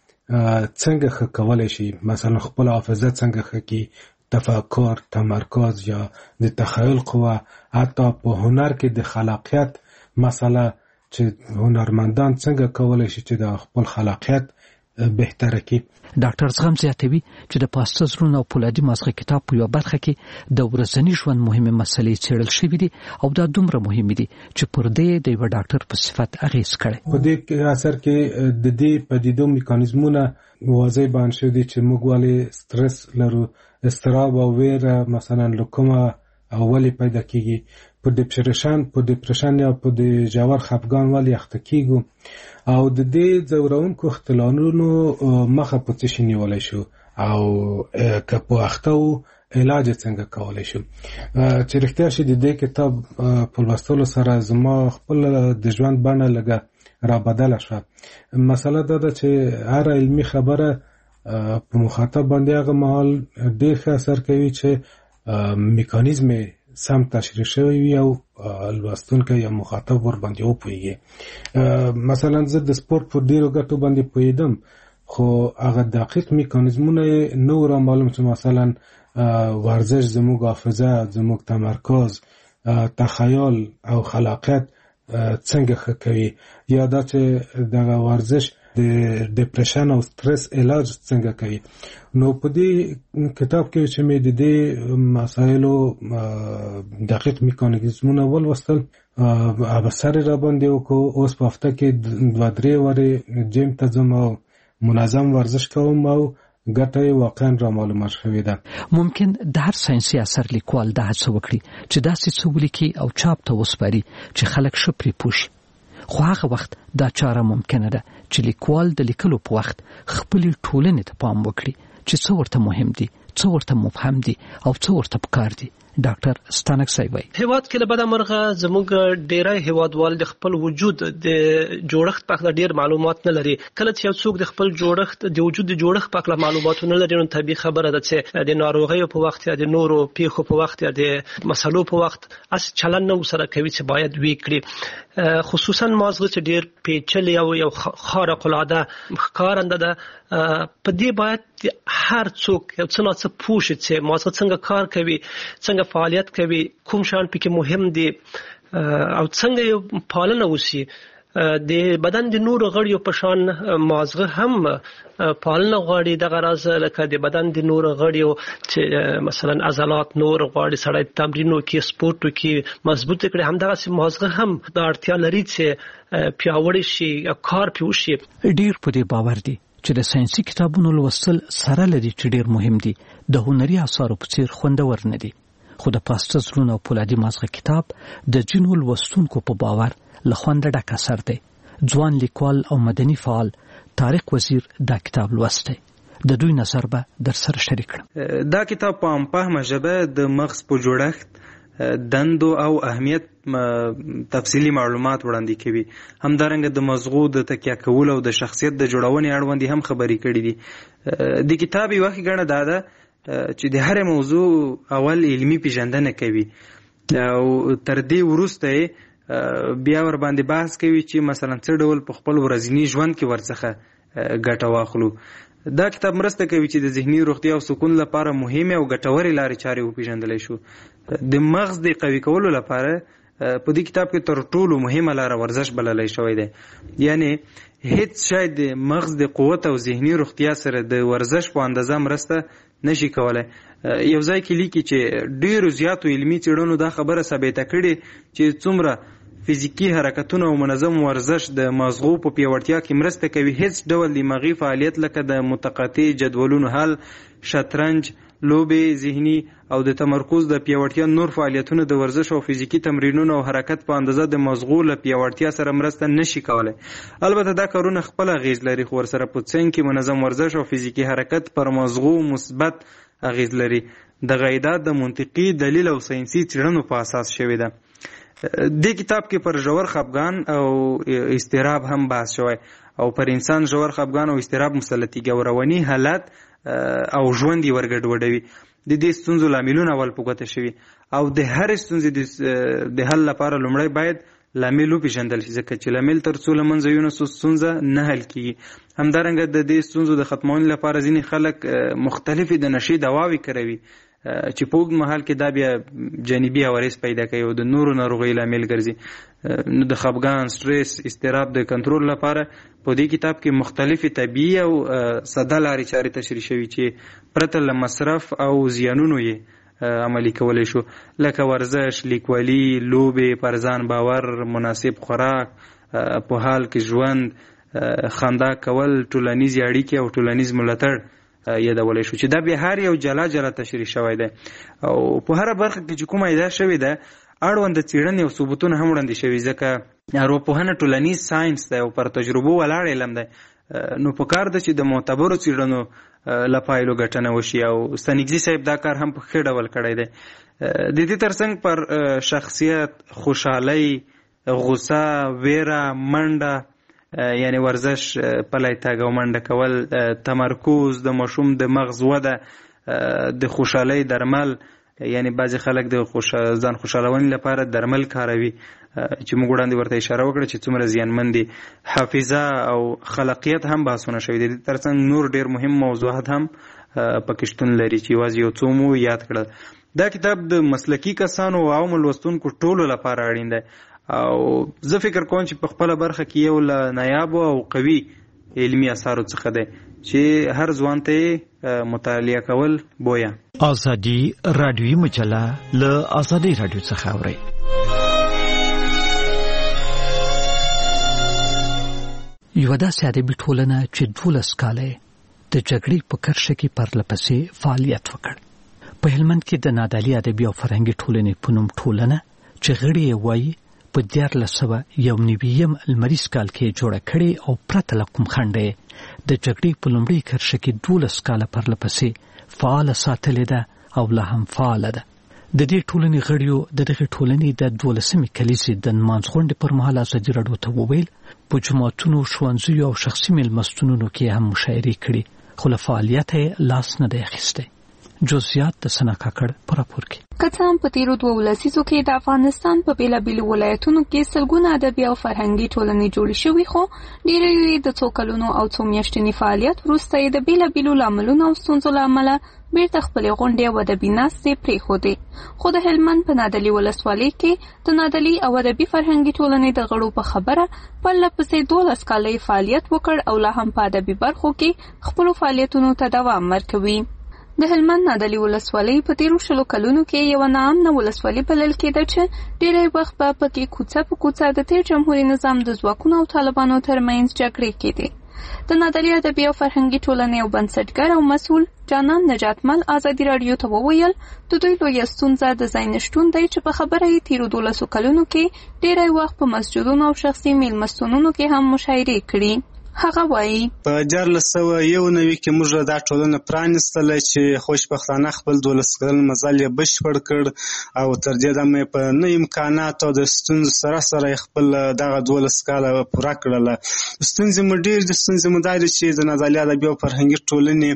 څنګه ښه کولای شي، مثلا خپل حافظه څنګه ښه کړي، تفکر، تمرکز یا د تخیل قوه، حتی په هنر کې د خلاقیت مسله چې هنرمندان څنګه کولای شي چې د خپل خلاقیت بهتره کړي. ډاکټر زغم زیاتوي چې د پاسته زړونه او پولادي مازغه کتاب په یو برخه کې د ورځني ژوند مهمه مسلې څېړل شوې دي او دا دومره مهم دي چې پر دې د یو ډاکټر په صفت اغیز کړي. په دې اثر کې د دې پدیدو میکانیزمونه واضح بیان شوي دي چې موږ ولې سټرس لرو، اضطراب او ویره مثلا لکومه اولی پیدا کیږي، په ډیپریشن یا په ژور خفګان ولې اخته کیږو، او د دې ځورونکو اختلالونو مخه په څه شي نیولای شو او که په اخته علاج څنګه کولای شو. چې رښتیا شي د دې کتاب په لوستلو سره زما خپل د ژوند بڼه لګه را بدله شوه. مسله دا ده چې هر علمي خبره په مخاطب باندې هغه مهال ډېر ښه اثر کوي چې میکانیزم سم تشریح شوی وي او لوستونکی یا مخاطب ور باندې وپوهیږي. مثلا زه د سپورت په ډیرو ګټو باندې پوهیدم، خو هغه دقیق میکانیزمونه نو را معلوم چې مثلا ورزش زموږ حافظه، زموږ تمرکز، تخیل او خلاقیت څنګه ښه کوي، یا دا چې دغه ورزش د ډیپریشن او سټرس علاج څنګه کوي. نو په دې کتاب کې چې مې د دې مسایلو دقیق میکانیزمونه ولوستل، ابصر را باندې وکړو. اوس په هفته کې 2-3 واره جیم ته ځم او منظم ورزش کوم او ګټه واقعا را معلومه شوې ده. ممکن د هر ساينسي اثر لیکوال د هڅه وکړي چې داسې څه ولیکي او چاپ ته وسپاري چې خلک ښه پرې پوه شي، خو هغه وخت دا چاره ممکنه ده چې لیکوال د لیکلو په وخت خپل ټولنې ته پام وکړي چې څه ورته مهم دي، څه ورته مبهم دي او څه ورته پکار دي. ډاکټر ستانکزی وایي هیواد کې له بده مرغه زموږ ډیری هیوادوال د خپل وجود د جوړښت په اړه ډیر معلومات نه لري. کله چې یو څوک د خپل جوړښت د وجود د جوړښت په اړه معلومات نه لري، نو طبيعي خبره ده چې د ناروغیو په وخت یا د نورو پیښو په وخت یا د مسلو په وخت اس چلن نو سره کوي چې باید وکړي. خصوصا مازغه چې ډیر پیچلې او یو خارق العاده ښکارنده ده. په دې باید هر څوک یو څه نه څه پوه شي چې مازغه څنګه کار کوي، څنګه فعالیت کوي، کوم شان پکې مهم دي او څنګه یو پالنه وشي. د بدن د نورو غړیو په شان مازغه هم پالنه غواړي. دغه راز لکه د بدن د نورو غړیو چې مثلا عضلات نور غواړي سړی تمرینو کې سپورتو کې مضبوط کړي، هم دغه مازغه هم د اړتیا لري چې پیاوړی شي او کار پیوشي. ډیر په دې باور دي چې د ساينسي کتابونو لوستل سره لري چې ډیر مهم دي، د هنري اثارو په څیر خوندور نه دي. خو د پاسته زړونه او پولادي مازغه کتاب د جنو لوستونکو په باور له خونده ډک اثر دی. ځوان لیکوال او مدني فعال طارق وزیر دا کتاب لوستی. د دوی نظر به در سره شریک کړم. دا کتاب په عام فهمه ژبه د مغز په جوړښت، دندو او اهمیت تفصیلی معلومات وړاندې کوي. همدارنګه د مغزو د تکیه کولو او د شخصیت د جوړونې اړوند هم خبرې کړي دي. د کتاب یوه ښه ګڼه دا ده چې د هرې موضوع اول علمي پیژندنه کوي او تر دې وروسته بیا ور باندې بحث کوي چې مثلا څه ډول په خپل ورځني ژوند کې ورڅخه ګټه واخلو. دا کتاب مرسته کوي چې د ذهني روغتیا او سکون لپاره مهمه او ګټورې لارې چارې وپېژندلی شو. د مغز د قوي کولو لپاره په دې کتاب کې تر ټولو مهمه لاره ورزش بللی شوی دی. یعنی هیڅ شی د مغز د قوت او ذهني روغتیا سره د ورزش په اندازه مرسته نشي کولی. یو ځای کې لیکي چې ډیرو زیاتو علمي څېړنو دا خبره ثابته کړې چې څومره فزیکی حرکتونه او منظم ورزش د مغزو په پیاوړتیا کې مرسته کوي. هیڅ ډول دماغي فعالیت لکه د متقاطع جدولونو حل، شطرنج، لوبې، ذهني او د تمرکز د پیاوړتیا نور فعالیتونه د ورزش او فزیکی تمرینونو او حرکت په اندازه د مغزو له پیاوړتیا سره مرسته نشي کولی. البته دا کارونه خپل اغیز لري، خو ورسره په څنګ کې منظم ورزش او فزیکی حرکت پر مغزو مثبت اغیز لري. دغه ادعا د منطقي دلیل او ساینسي څېړنو په اساس شوې ده. دې کتاب کې پر ژور خفګان او اضطراب هم بحث شوی او پر انسان ژور خفګان او اضطراب مسلطیږي او رواني حالت او ژوند یې ورګډوډوي. د دې ستونزو لاملونه اول په ګوته شوي او د هرې ستونزې د حل لپاره لومړی باید لامل وپېژندل شي، ځکه چې لامل تر څو له منځه یونسو ستونزه نه حل کیږي. همدارنګه د دې ستونزو د ختمولو لپاره ځینې خلک مختلفې د نشې دواوې کاروي چې په اوږد مهال کې دا بیا جانبي عوارض پیدا کوي او د نورو ناروغیو لامل ګرځي. نو د خفګان، سټرس، اضطراب د کنټرول لپاره په دې کتاب کې مختلفې طبیعي او ساده لارې چارې تشریح شوي چې پرته له مصرف او زیانونو یې عملي کولی شو، لکه ورزش، لیکوالي، لوبې، پر ځان باور، مناسب خوراک، په حال کې ژوند، خندا کول، ټولنیزې اړیکې او ټولنیز ملاتړ یادولی شو چې دا بیا هر یو جلا جلا تشریح شوی دی او په هره برخه کې چې کومه ادعا شوې ده اړوند څېړنې او ثبوتونه هم وړاندې شوي، ځکه ارواپوهنه ټولنیز ساینس دی او پر تجربو ولاړ علم دی. نو په کار ده چې د معتبرو څېړنو له پایلو ګټنه وشي او ستانکزي صاحب دا کار هم په ښه ډول کړی دی. د دې ترڅنګ پر شخصیت، خوشحالۍ، غوسه، ویره، منډه یعنی ورزش، پلی تګ او منډه کول، تمرکز، د ماشوم د مغز وده، د خوشحالۍ درمل، یعنی بعضې خلک د ځان خوشحالونې لپاره درمل کاروي چې موږ وړاندې ورته اشاره وکړه چې څومره زیانمن دي. حافظه او خلاقیت هم بحثونه شوي دي. د ترڅنګ نور ډېر مهم موضوعات هم پکې شتون لري چې یوازې یو څو مو یاد کړل. دا کتاب د مسلکي کسانو او عامو لوستونکو ټولو لپاره اړین دی او زه فکر کوم چې په خپله برخه کې یو له نایابو او قوي علمي اثارو څخه دی چې هر ځوان ته یې مطالعه کول بویه. ازادي رادیوي مجله له ازادي رادیو څخه اورئ. یوه داسې ادبي ټولنه چې 12 کاله د جګړې په کرښه کې پرلپسې فعالیت وکړ. په هلمند کې د نادعلي ادبي او فرهنګي ټولنې په نوم ټولنه چې غړي یې وایي په 1991 لمریز کال کې جوړه کړې او پرته له کوم خنډه د جګړې په لومړۍ کرښه کې 12 کاله پرلپسې فعال ساتلې ده او لا هم فعال ده. د دې ټولنې غړیو د دغه ټولنې د 12مې کلیزې د نمانځغونډې پر مهال ازادي راډیو ته وویل په جوماتونو، ښوونځیو او شخصي میلمستونونو کې هم مشاعرې کړي، خو له فعالیته لاس نه دی اخیستی. جزئیات د سنا کاکړ په راپور کې. که څه هم په تیرو 2 لسیزو کې د افغانستان په بیلابیلو ولایتونو کې سلګونه ادبي او فرهنګي ټولنې جوړې شوې، خو ډېرې یې د څو کلونو او څو میاشتني فعالیت وروسته یې د بیلابیلو لاملونو او ستونزو له امله بیرته خپلې غونډې او ادبي ناستې پرېښودې. خو د هلمند په نادعلي ولسوالۍ کې د نادعلي او ادبي فرهنګي ټولنې د غړو په خبره پرلپسې 12 کاله فعالیت وکړ او لا هم په ادبي برخو کې خپلو فعالیتونو ته دوام ورکوي. د هلمند نادعلي ولسوالۍ په تیرو 20 کلونو کې یوه ناامنه ولسوالي بلل کېده چې ډېری وخت به پکې کوڅه په کوڅه د تیر جمهوري نظام د ځواکونو او طالبانو ترمنځ جګړې کېدې. د نادعلي ادبي او فرهنګي ټولنې یو بنسټګر او مسؤل جانان نجاتمل ازادي راډیو ته وویل د دوی لویه ستونزه د ځای نشتون دی چې په خبره یې تیرو 12 کلونو کې ډېری وخت په مسجدونو او شخصي میلمستونونو کې هم مشاعرې کړي. هغه وایي په 1491 کې موږ دا ټولنه پرانیستله چې خوشبختانه خپل 12 کلن مزل یې بشپړ کړ او تر دې دمه په نه امکاناتو او د ستونزو سره خپل دغه 12 کاله پوره کړله. ستونزې مو ډېر دي. ستونزې مو دا دي چې د نادعلي ادبي او فرهنګي ټولنې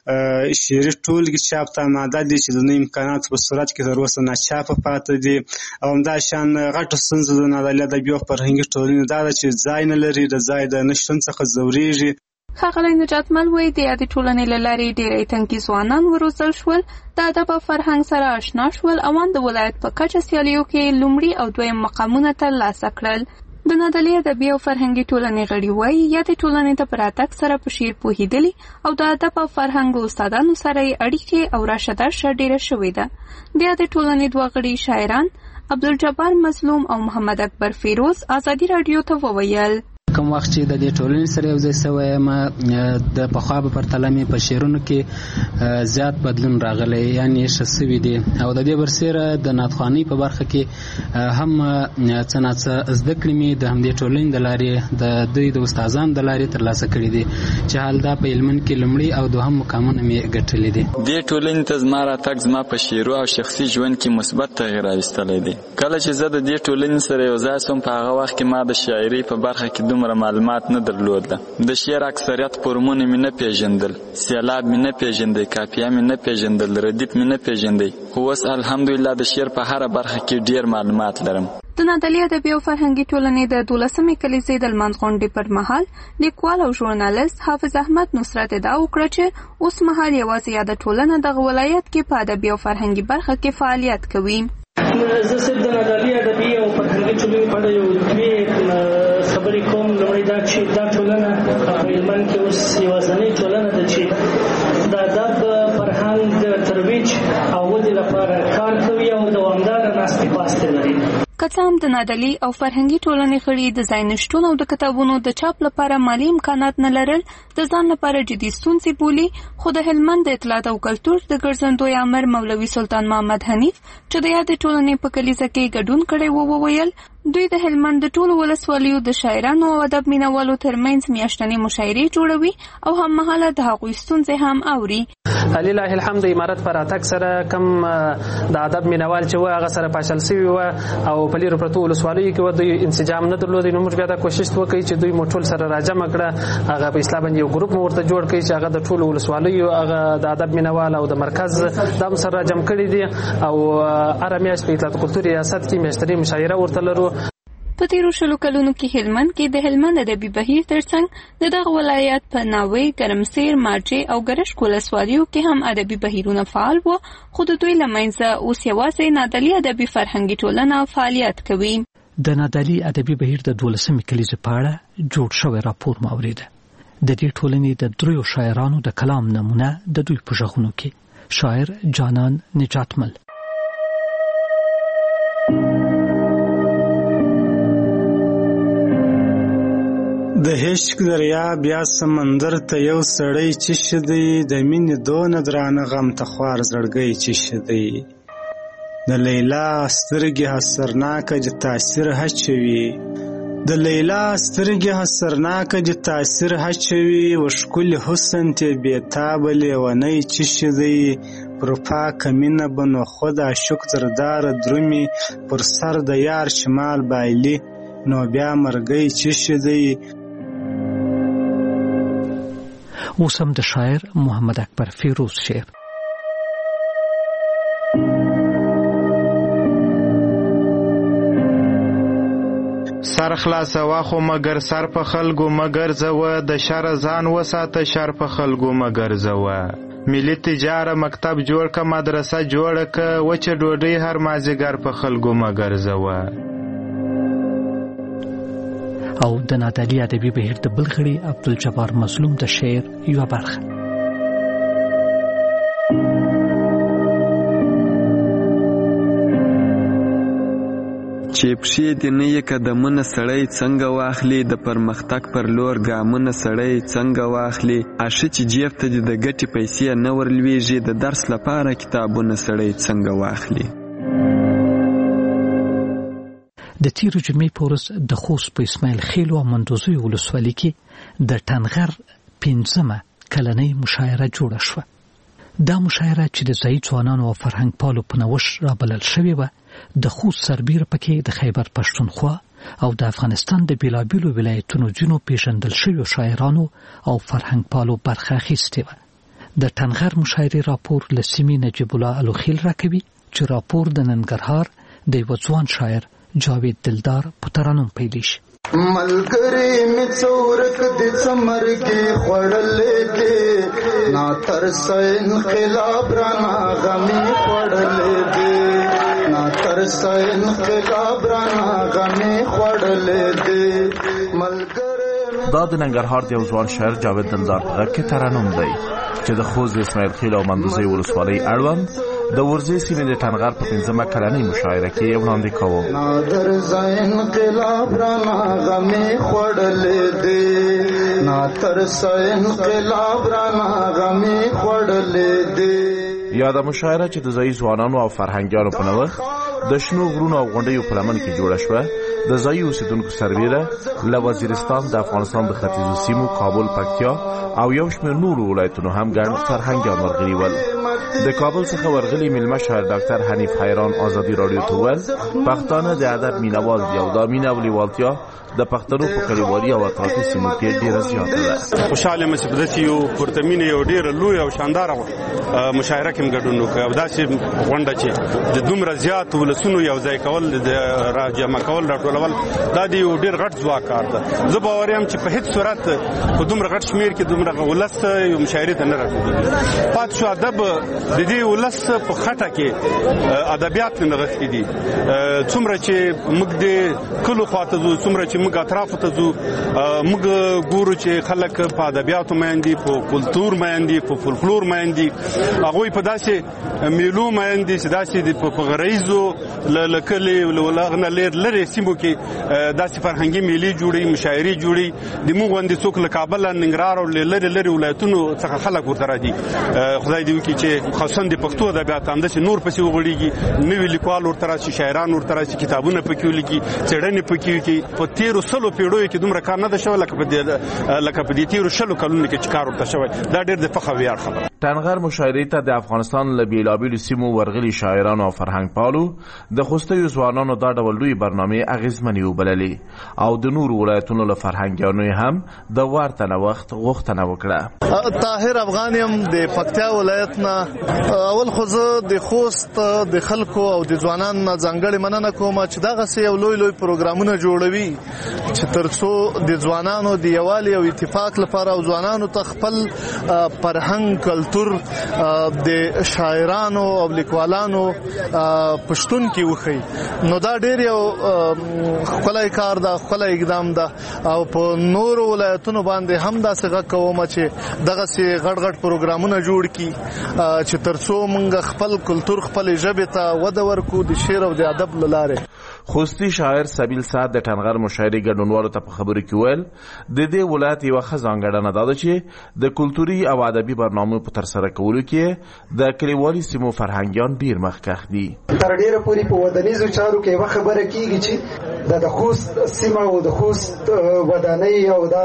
شعري ټولګې چاپ ته آماده دي چې د نه امکاناتو په صورت کې تر اوسه ناچاپه پاتې دي او همداشان غټه ستونزه د نادعلي ادبي او فرهنګي ټولنې دا ده چې ځای نه لري، د ځای د نشتون څخه ځورېږي. ښاغلی نجاتمل وایي د یادې ټولنې له لارې ډېری تنکي ځوانان وروزل شول، د ادب او فرهنګ سره اشنا شول او د ولایت په کچه سیالیو کې لومړي او دویم مقامونه ترلاسه کړل. د نادعلي ادبي او فرهنګي ټولنې غړي وایي یادې ټولنې ته په راتګ سره په شعر پوهېدلي او د ادب او فرهنګ استادانو سره یې اړیکې او راشه درشه ډېره شوې ده. د یادې ټولنې دوه غړي شاعران عبدالجبار مظلوم او محمد اکبر فیروز ازادي راډیو ته وویل کوم وخت چې د دې ټولنې سره یو ځای شوی یم د پخوا په پرتله مې په شعرونو کې زیات بدلون راغلی، یعنې ښه سوي دي او د دې برسېره د نعتخوانۍ په برخه کې هم څه ناڅه زده کړې مې د همدې ټولنې د لارې د دوی د استادانو د لارې ترلاسه کړي دي چې حال دا په هلمند کې لومړي او دوهم مقامونه مې ګټلي دي. دې ټولنې ته زما راتګ زما په شعرو او شخصي ژوند کې مثبت تغییر راوستلی دی. کله چې زه د دې ټولنې سره یو ځای شوم په هغه وخت کې ما د شاعرۍ په برخه کې دومره معلومات نه درلودله. د شعر اکثریت فورمونه مې نه پیژندل، سیلاب مې نه پیژندی، کافیه مې نه پیژندل، ردیف مې نه پیژندی، خو اوس الحمدلله د شعر په هره برخه کې ډیر معلومات لرم. د نادعلي ادبي او فرهنګي ټولنې د 12مې کلیزې د لمانځ غونډې پر مهال لیکوال او ژورنالیست حافظ احمد نصرت ادعا وکړه چې اوس مهال یوازې یاده ټولنه دغه ولایت کې په ادبي او فرهنګي برخه کې فعالیت کوي. زه صرف د نادعلي ادبي او فرهنګي ټولنې په اړه یو دوې خبرې کوم. لومړی دا چې دا ټولنه په هلمند کې اوس یوازینۍ ټولنه ده چې د ادب فرهنګ د ترویج او ودې لپاره کار کوي او دوامداره ناستې پاستې لري. که څه هم د نادعلي او فرهنګي ټولنې غړي د ځای نشتون او د کتابونو د چاپ لپاره مالي امکانات نه لرل د ځان لپاره جدي ستونزې بولي، خو د هلمند د اطلاعات او کلتور د ګرځندوی امر مولوي سلطان محمد حنیف چې د یادې ټولنې په کلیزه کې ګډون کړی وویل دوی د هلمند د ټولو ولسوالیو د شاعرانو او ادب مینوالو ترمنځ میاشتنې مشاعرې جوړوي او هممهاله د هغوی ستونزې هم اوري. لله الحمد امارت پر اتک سره کم د ادب مینوال چې و هغه سره پاشل سوي و او په لیرو پرتو ولسوالیو کې و دوی انسجام نه درلود. نو موږ بیا دا کوشش وکړو چې دوی موټول سره راجمع کړه، هغه په اسلام باندې یو ګروپ ورته جوړ کړي چې هغه د ټولو ولسوالیو هغه د ادب مینوال او د مرکز دم سره راجمع کړي دي او ارمیاش په اطلاعات کلتور ریاست کې میاشتنې مشاعره ورته لرو. په تیرو شلو کلونو کې هلمند کې د هلمند ادبي بهیر ترڅنګ د دغه ولایت په ناوې، ګرمسیر، مارجې او ګرشک ولسوالیو کې هم ادبي بهیرونه فعال وو، خو د دوی له منځه اوس یوازې نادعلي ادبي فرهنګي ټولنه فعالیت کوي. د نادعلي ادبي بهیر د 12مې کلیزې په اړه جوړ شوی راپور مو اورېده. د دې ټولنې د دریو شاعرانو د کلام نمونه د دوی په غږونو کې شاعر جانان نجاتمل. د هشک دریا بیا سمندر ته یو سړی چش دی، د مینې دونه درانه غم ته خوار زړګی چش دی. د لیلا سترګې حسرناکه د تاثیر هچوي، د لیلا سترګې حسرناکه د تاثیر هچوي، و ښکلي حسن ته بېتابه لیونی چش دی. پر پاکه مینه به نو خود عاشق زرداره درومي، پر سر د یار شمال بایلي نو بیا مرګی چش دی. اوس هم د شاعر محمد اکبر فیروز شعر. سر خلاصوا خو مگر سر په خلکو مگر زوه، د شر ځان وساته شر په خلکو مگر زوه. ملي تجاره مکتب جوړ که مدرسه جوړه که، وچه ډوډۍ هر مازیګر په خلکو مگر زوه. او د نادعلي ادبي بهیر د بل غړي عبدالجبار مظلوم د شعر یوه برخه. چې پښې دې نه یې قدمونه سړی څنګه واخلي، د پرمختګ پر لور ګامونه سړی څنګه واخلي. اشه چې جیب ته دې د ګټې پیسې نه ورلویږي، د درس لپاره کتابونه سړی څنګه واخلي. د تیرو جمعې په ورځ د خوست په اسماعیل خیل او مندوزي ولسوالۍ کې د ټنغر 15مه کلنۍ مشاعره جوړه شوه. دا مشاعره چې د ځایي ځوانانو او فرهنګ پالو په نوښت رابلل شوې وه، د خوست سربیره پکې د خیبر پښتونخوا او د افغانستان د بیلابیلو ولایتونو ځینو پیژندل شویو شاعرانو او فرهنګ پالو برخه اخیستې وه. د ټنغر مشاعرې راپور له سیمې نجیب الله الوخیل راکوي، چې راپور د ننګرهار د یوه ځوان شاعر جاوید دلدار په ترانوم پیلیږي. ملګری می څورک د څمر کې خړلې دي، نا ترس انقلاب رانا غمي خړلې دي، نا ترس انقلاب رانا غمي خړلې دي. ملګری دا د ننګرهار د یو ځوان شاعر جاوید دلدار په غږ کې ترانوم دی چې د خوست د اسماعیل خیل او مندوزي ولسوالۍ اړوند د ورځې سیمې د ټنغر په 15مه کلنۍ مشاعره کې وړاندې کوو. نادر زین انقلاب رانا غمي خړلې دي، نادر زین انقلاب رانا غمي خړلې دي. یا د مشاعره چې د ځایي ځوانانو او فرهنګیانو په نوښت د شنو غرونو او غونډیو په لمن کې جوړه شوه، د ځایي اوسیدونکو سربیره له وزیرستان، د افغانستان د ختیځو سیمو، کابل، پکتیا او یو شمېر نورو ولایتونو هم ګڼ فرهنګیان ورغلي ول. د کابل څخه ورغلي میلمه شاعر ډاکټر حنیف حیران ازادي راډیو ته وویل پښتانه د ادب مینوال دي او دا مینه او لیوالتیا د پښتنو په کلیوالي او اطرافي سیمو کې ډېره زیاته ده. خوشحاله یم چې په داسې یو پرتمینه یو ډېره لوی او شانداره مشاعره کې ګډون وکړو او داسې غونډه چې د دومره زیات ولسونو یو ځای کول، د راجمع کول، راټولول، دا د یو ډېر غټ ځواک کار ده. زه باور یم چې په هیڅ صورت په دومره غټ شمېر کې دومره ولس یو مشاعرې ته نه راټولېږي. پاتې شو ادب د دې ولس په خټه کې ادبیات نغښتي دي. څومره چې موږ د کلو خواته ځو، څومره چې موږ اطرافو ته ځو، موږ ګورو چې خلک په ادبیاتو مین دي، په کلتور مین دي، په فولکلور مین دي. هغوی په داسې میلو مین دي چې داسې په غرایزو له کلي له لرې سیمو کې داسې فرهنګي میلې جوړي، مشاعرې جوړي. د موږ غوندې څوک له کابل، ننګرهار او لرې ولایتونو څخه خلک ورته راځي. خدای دې وکړي چې خاصه د پښتو ادبیات همداسې نور پسې وغوړېږي، نوي لیکوال ورته راشي، شاعران ورته راشي، کتابونه پکې ولیکي، څېړنې پکې وکړي. په تېرو 100 پیړیو کې دومره کار نه ده شوی لکه په دې تېرو 100 کلونو کې چې کار ورته شوی. دا ډېر د فخر ویاړ خبره. ټنغر مشاعرې ته د افغانستان له بیلابیلو سیمو ورغلي شاعرانو او فرهنګ پالو د خوستیو ځوانانو دا ډول لوی برنامې اغیزمنې وبللې او د نورو ولایتونو له فرهنګیانو هم د ورته نوښت غوښتنه وکړه. طاهر افغان یم د پکتیا ولایت نه. اول خو زه د خوست د خلکو او د ځوانانو نه ځانګړې مننه کوم چې دغسې یو لوی پروګرامونه جوړوي چې ترڅو د ځوانانو د یووالي او اتفاق لپاره او ځوانانو ته خپل فرهنګ، کلتور، د شاعرانو او لیکوالانو پښتون کې وښیي. نو دا ډېر یو ښکلی کار ده، ښکلی اقدام ده او په نورو ولایتونو باندې هم داسې غږ کوم چې دغسې غټ پروګرامونه جوړ کړي چې ترڅو موږ خپل کلتور، خپل ژبې ته وده ورکړو د شعر او د ادب له لارې. خوستی شاعر سبیل سعد د ټنغر مشاعرې ګډونوالو ته په خبرو کې ویل د دې ولایت یوه ښه ځانګړنه دا ده چې د کلتوري او ادبي برنامو په ترسره کولو کې د کلیوالي سیمو فرهنګیان ډېر مخکښ دي. تر ډېره پورې په ودانیزو چارو کې یوه خبره کېږي چې د خوست سیمه او د خوست ودانۍ او دا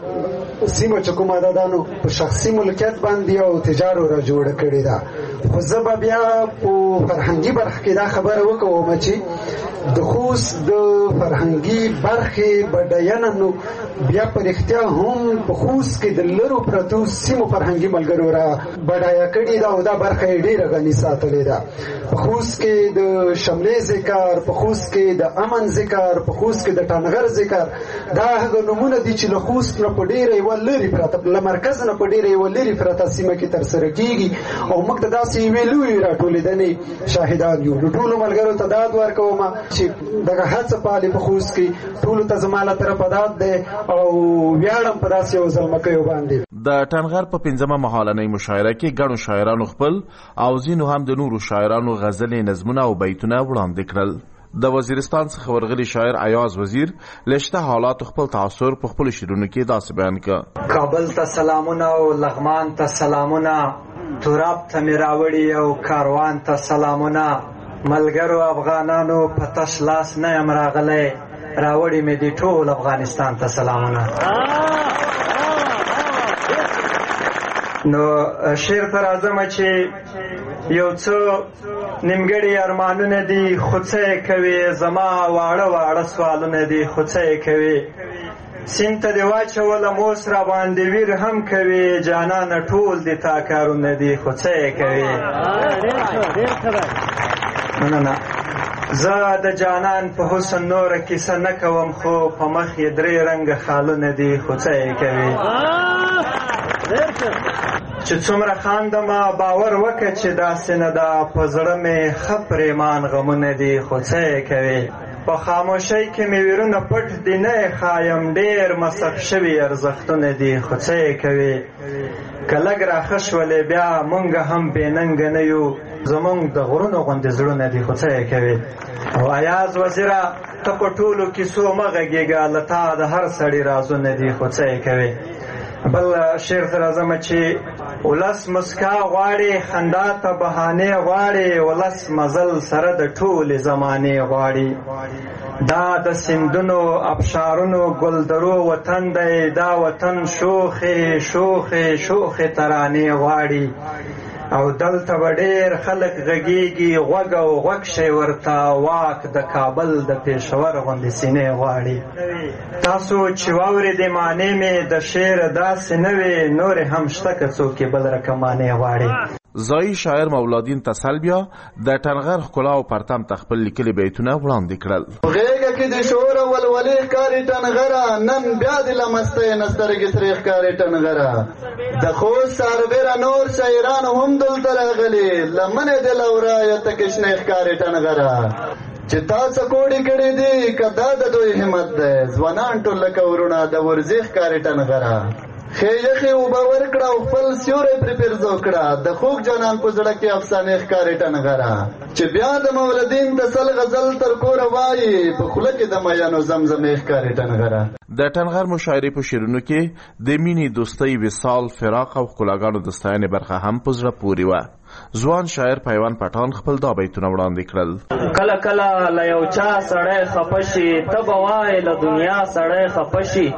سیمه چې کومه ده دا نو په شخصي ملکیت باندې او تجارو را جوړه کړې ده. خو زه به بیا په فرهنګي برخه کې دا خبره وکوم چې د خوست د فرهنګي برخې بډاینه نو بیا په رښتیا هم په خوست کې د لرو پرتو سیمو فرهنګي ملګرو را بډایه کړې ده او دا برخه یې ډېره غني ساتلې ده. په خوست کې د شملې ذکر، په خوست کې د امن ذکر، په خوست کې د ټنغر ذکر، دا هغه نومونه دي چې له خوست نه په ډېره یوه لرې پرته، له مرکز نه په ډېره یوه لرې پرته سیمه کې ترسره کېږي او موږ ته داسې یوې لویې راټولېدنې شاهدان یو. نو ټولو ملګرو ته داد ورکوم چې دغه هڅه پالې په خوست کې ټولو ته زما له طرفه داد دی او ویاړم په داسې یو زلمکیو باندې. د ټنغر په 15مه مهالنۍ مشاعره کې ګڼو شاعرانو خپل او ځینو هم د نورو شاعرانو غزلې، نظمونه او بیتونه وړاندې کړل. د وزیرستان څخه ورغلي شاعر ایاز وزیر لشته حالات خپل تاثر په خپل شعرونو کې داسې بیان کړ. کابل ته سلامونه او لغمان ته سلامونه، توراب ته مې راوړي او کاروان ته سلامونه، ملګرو افغانانو په تش لاس نه یم راغلی، راوړي مې دي ټول افغانستان ته سلامونه. نو شعر ته راځم چې یو څه نیمګړي ارمانونه دي، خو څه یې کوي، زما واړه واړه سوالونه دي، خو څه یې کوي. سیند ته دې واچولم اوس را باندې ویر هم کوي، جانانه ټول دې تا کارونه دي، خو څه یې کوي. مننه. زه د جانان په حسن نوره کیسه نه کوم، خو په مخ یې درې رنګه خالونه دي، خو څه یې کوي. چې څومره خاندمه باور وکړه چې داسې نه ده، په زړه مې ښه پرېمان غمونه دي، خو څه یې کوي. په خاموشۍ کې مې ویرونه پټ دي، نه یې ښایم، ډېر مصرف شوي ارزښتونه دي، خو څه یې کوي. که لږ راښه شولې بیا مونږ هم بې ننګه نه یو، زمونږ د غرونو غوندې زړونه دي، خو څه یې کوي. او ایاز وزیره ته په ټولو کیسو مه غږېږه، له تا د هر سړي رازونه دي، خو څه یې کوي. بل شعر ته راځم چې ولس مسکا غواړي، خندا ته بهانې غواړي، ولس مزل سره د ټولې زمانې غواړي. دا د سیندونو ابشارونو ګلدرو وطن دی، دا وطن شوخې شوخې شوخې ترانې غواړي. او دلته به ډېر خلک غږېږي، غوږ او غوږ شی ورته، واک د کابل د پېښور غوندې سینې غواړي. تاسو چې واورېدې معنې مې د شعر داسې نه وې، نورې هم شته که څوک یې بل رقم معنې غواړي. ځایي شاعر مولادین تسلبیا د ټنغر ښکلا او پرتم ته خپل لیکلي بیتونه وړاندې کړل. غېږه کې د شور او ولولې ښکاري ټنغره، نن بیا د له مستۍ نه سترګې سرې ښکاري ټنغره. د خوست سربېره نور شاعران هم دلته راغلي، لمنې د لورایه تکې شنې ښکاري ټنغره. چې تا څه کوډې کړې دي، که دا د دوی همت دی، ځوانان ټول لکه ورونه د ورځې ښکاري ټنغره. ښې یخې اوبه ورکړه او خپل سیوری پرې پیرزو کړه، د خوږ جانان په زړه کې افسانې ښکاري ټنغره. چې بیا د مولدین د سل غزل تر کوره وایي، په خوله کې د میانو زمزمې ښکاري ټنغره. د ټنغر مشاعرې په شعرونو کې د مینې، دوستۍ، وصال، فراق او ښکلاګانو د ستاینې برخه هم په زړه پورې وه. ځوان شاعر پیوان پټان خپل دا بیتونه وړاندې کړل. کله کله له یو چا سړی خفه شي، ته به وایې له دنیا سړی خفه شي.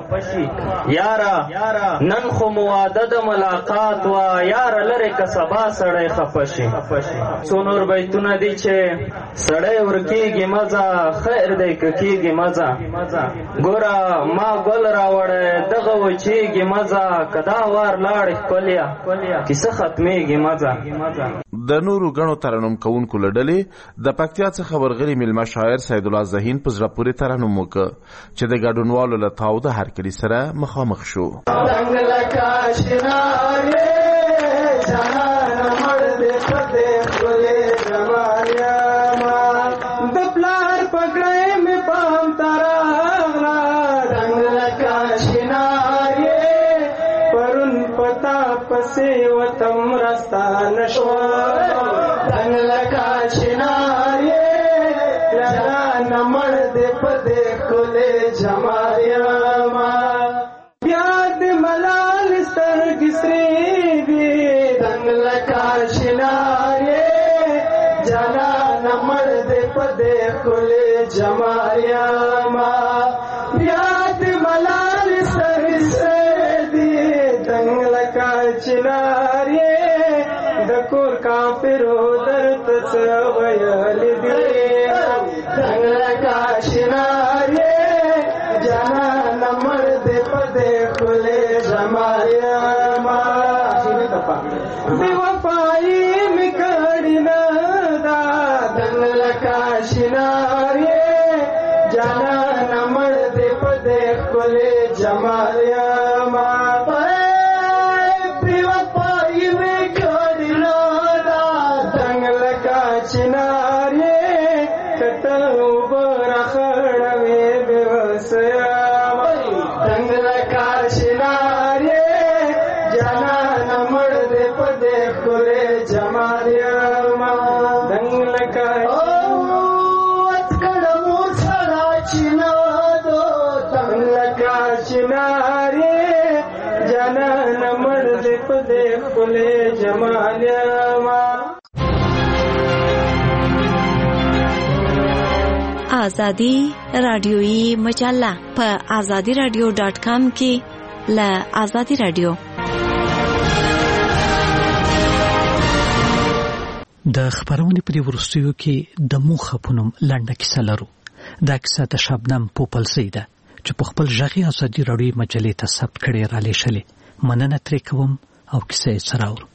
یاره نن خو مو واده د ملاقات وه، یاره لرې که سبا سړی خفه شي. څو نور بیتونه دي چې سړی ورکېږي مزه، خیر دی که کېږي مزه. ګوره ما ګل راوړی دغه وچېږي مزه، که دا وار لاړې ښکليه کیسه ختمېږي مزه. د نورو غنو ترنم کوونکو له ډلې د پکتیا څخه ورغلي میلمه شاعر سید الله ذهین په زړه پورې ترنم وکړ چې د ګډونوالو له تاوده هرکلي سره مخامخ شو. پسې وتم رستانه شوه، دنګ لکه چنار یې جانانه مړ دې په دې ښکلې جمال یمه. بیا دې ملال سترګې سرې دي، دنګ لکه چنار یې جانانه مړ دې په دې ښکلې جمال یمه. بیا دې ملال سترګې سرې دي، دنګ لکه چنار یې د کور کافرو درته څه ویلي دي. دنګ لکه چنار یې جانانه مړ دې په دې ښکلې جمال یمه. بې وفایي مې کړې نه ده، دنګ لکه چنار یې جانانه مړ دې په دې ښکلې جمال یمه. چنار یې کته اوبه راخړوې بې وسیمه. دنګ لکه چنار یې جانانه مړ دې په دې ښکلې جمال یمه. دنګ لکه وڅکړه مو سړه چینادو، دنګ لکه چنار یې جانانه مړ دې په دې ښکلې جمال یمه. آزادی رادیویی مجله په azadiradio.com کې ل آزادی رادیو. د خبرونې په وروستیو کې د موخه پونم لنډه کیسه لرو. دا کیسه د شبنم پوپلزی ده چې په خپل ژغې آزادی رادیو مجلې ته ثبت کړي را لېږلې. مننه ترې کوم او کیسه یې سره اورو.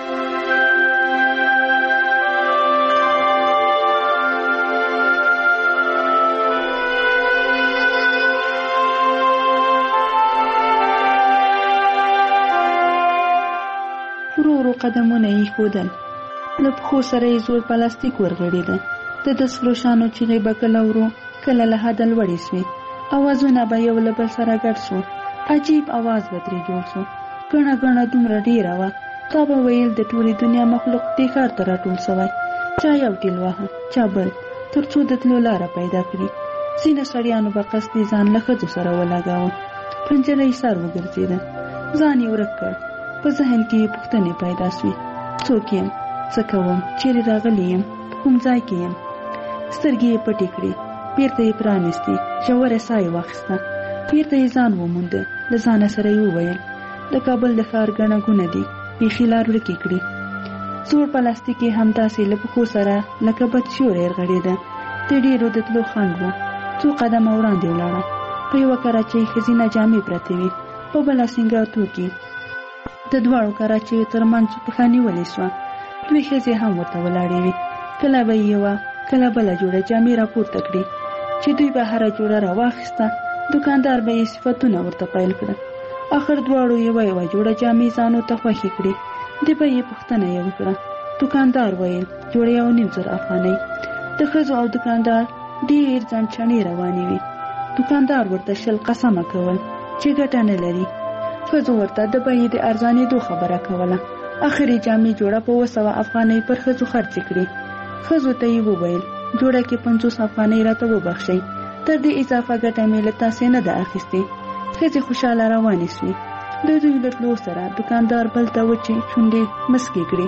ورو قدمونه یې ښودل. له پښو سره یې زوړ پلاستیک ورغړېده. د سلو شانو چیغې به کله ورو کله له حده لوړې سوې. اوازونه به یو له بل سره ګډ سو. عجیب اواز به ترې جوړ سو. ګڼه ګڼه دومره ډېره وه تا به ویل د ټولې دنیا مخلوق دې ښار ته راټول سوی. چا یو ټیل واهه چا بل تر څو د تلو لاره پیدا کړي. ځینې سړیانو به قصدي ځان له ښځو سره ولګاوه. په نجلۍ سر وګرځېده. ځان یې ورک کړ. په ذهن کې یې پوښتنې پیدا سوې. څوک یم؟ څه کوم؟ چیرې راغلی یم؟ په کوم ځای کې یم؟ سترګې یې پټې کړې. بیرته یې پرانیستې. ژوره ساه یې واخیسته. بیرته یې ځان ومونده. له ځانه سره یې وویل د کابل د ښار ګڼه ګونه دي. بیخي لار ورکې کړي. زوړ پلاستیک یې همداسې له پښو سره لکه بد سیوری رغړېده. د ډېرو د تلو خنډ و. څو قدمه وړاندې ولاړه. په یوه کراچۍ ښځینه جامې پرتې وې. په بله سینګار توکي. د دواړو کراچیو ترمنځ پښه نیولې سوه. دوی ښځې هم ورته ولاړې وې. کله به یوه کله بله جوړه جامې راپورته کړې چې دوی به هره جوړه راواخیسته. دوکاندار به یې صفتونه ورته پیل کړه. آخر دواړو یوه جوړه جامې ځانو ته خوښې کړې. د به یې پوښتنه یې وکړه. دوکاندار ویل جوړه 1.5 افغانۍ. د ښځو او دوکاندار ډېر ځانچڼې روانې وې. دوکاندار ورته 20 قسمه کول چې ګټه نه لري. ښځو ورته د بیې د ارزانېدو خبره کوله. اخر یې جامې جوړه په 200 افغانۍ پر ښځو خرڅې کړې. ښځو ته یې وویل جوړه کې 50 افغانۍ راته وبخښئ. تر دې اضافه ګټه مې له تاسې نه ده اخیستې. ښځې خوشحاله روانې سوې. د دوی له تلو سره دوکاندار بل ته وچې شونډې مسکې کړې.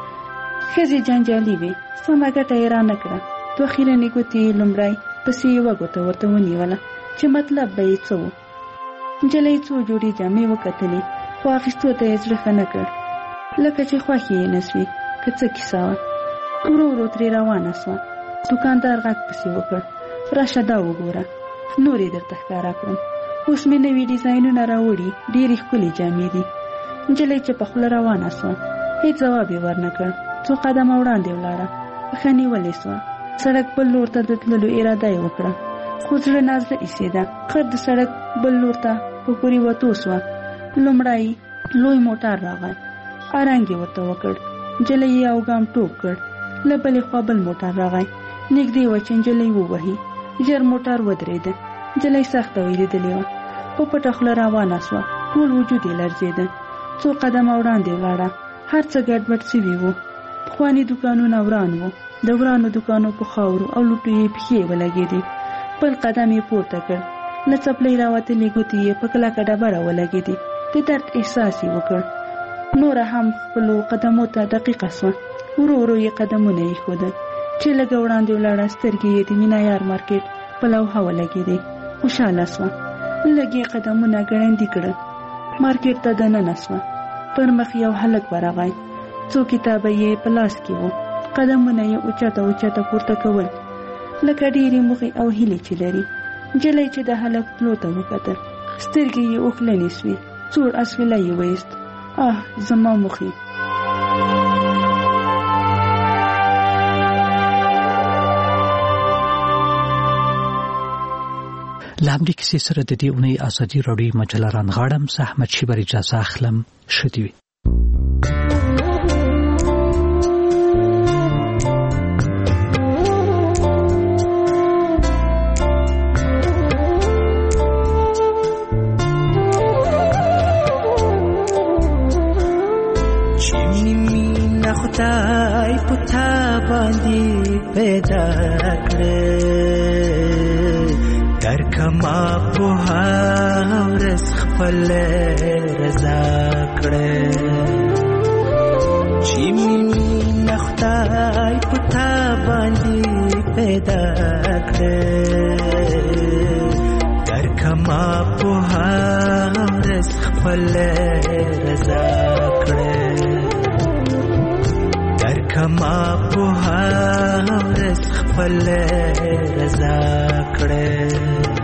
ښځې جنجالي وې. سمه ګټه یې رانه کړه. دوه خیرنې ګوتې یې لومړی پسې یوه ګوته ورته ونیوله چې مطلب به یې څه و. نجلۍ څو جوړې جامې وکتلې خو اخیستو ته یې زړه ښه نه کړ. لکه چې خوښې یې نه سوې که څه کیسه وه. ورو ورو ترې روانه سوه. دوکاندار غږ پسې وکړ راشه دا وګوره نور یې درته ښکاره کړم. اوس مې نوي ډیزاینونه راوړي. ډېرې ښکلې جامې دي. نجلۍ چې په خوله روانه سوه. هېڅ ځواب یې ورنه کړ. څو قدمه وړاندې ولاړه. پښه نیولې سوه. سړک بل لور ته د تللو اراده یې وکړه خو زړه نازله ایسېده. خر د سړک بل لور ته په پورې وتو سوه. لومړی لوی موټر راغی. ارنګ یې ورته وکړ. نجلۍ یې یو ګام ټوپ کړ. له بلې خوا بل موټر راغی. نږدې وه چې نجلۍ ووهي. ژر موټر ودرېده. نجلۍ سخته ویلېدلې وه. په پټه خوله روانه سوه. ټول وجود یې لړزېده. څو قدمه وړاندې ولاړه. هر څه ګډوډ سوي وو. پخواني دوکانونه وران وو. د ورانو دوکانو په خاورو او لوټو یې پښې ولګېدې. بل قدم یې پورته کړ. له څپلۍ راوتلې ګوتې یې په کلکه ډبره ولګېدې. د درد احساس یې وکړ. نوره هم خپلو قدمو ته دقیقه سوه. ورو ورو یې قدمونه یې ښودل. چې لږه وړاندې ولاړه سترګې یې د مینایار مارکېټ په لوحه ولګېدې. خوشحاله سوه. لږ یې قدمونه ګړندي کړل. مارکېټ ته دننه سوه. پر مخ یو هلک ورغی. څو کتابه یې په لاس کې وو. قدمونه یې اوچته اوچته پورته کول لکه ډېرې موخې او هیلې چې لري. نجلۍ چې د هلک تلو ته وکتل. سترګې یې اوښلنې سوې. سوړ اسویلی یې ویست. زما موخې. له همدې کیسې سره د دې اونۍ ازادي راډیو مجله رانغاړم. زه احمد شیبر اجازه اخلم. ښه دې وي. خدای پتا باندې پیدا کړې در کما په ورځ خپل رضا کړې چې مين خدای پتا باندې پیدا کړې درکما په ورځ خپل رضا کړې درکما په ورځ خپل رضا کړې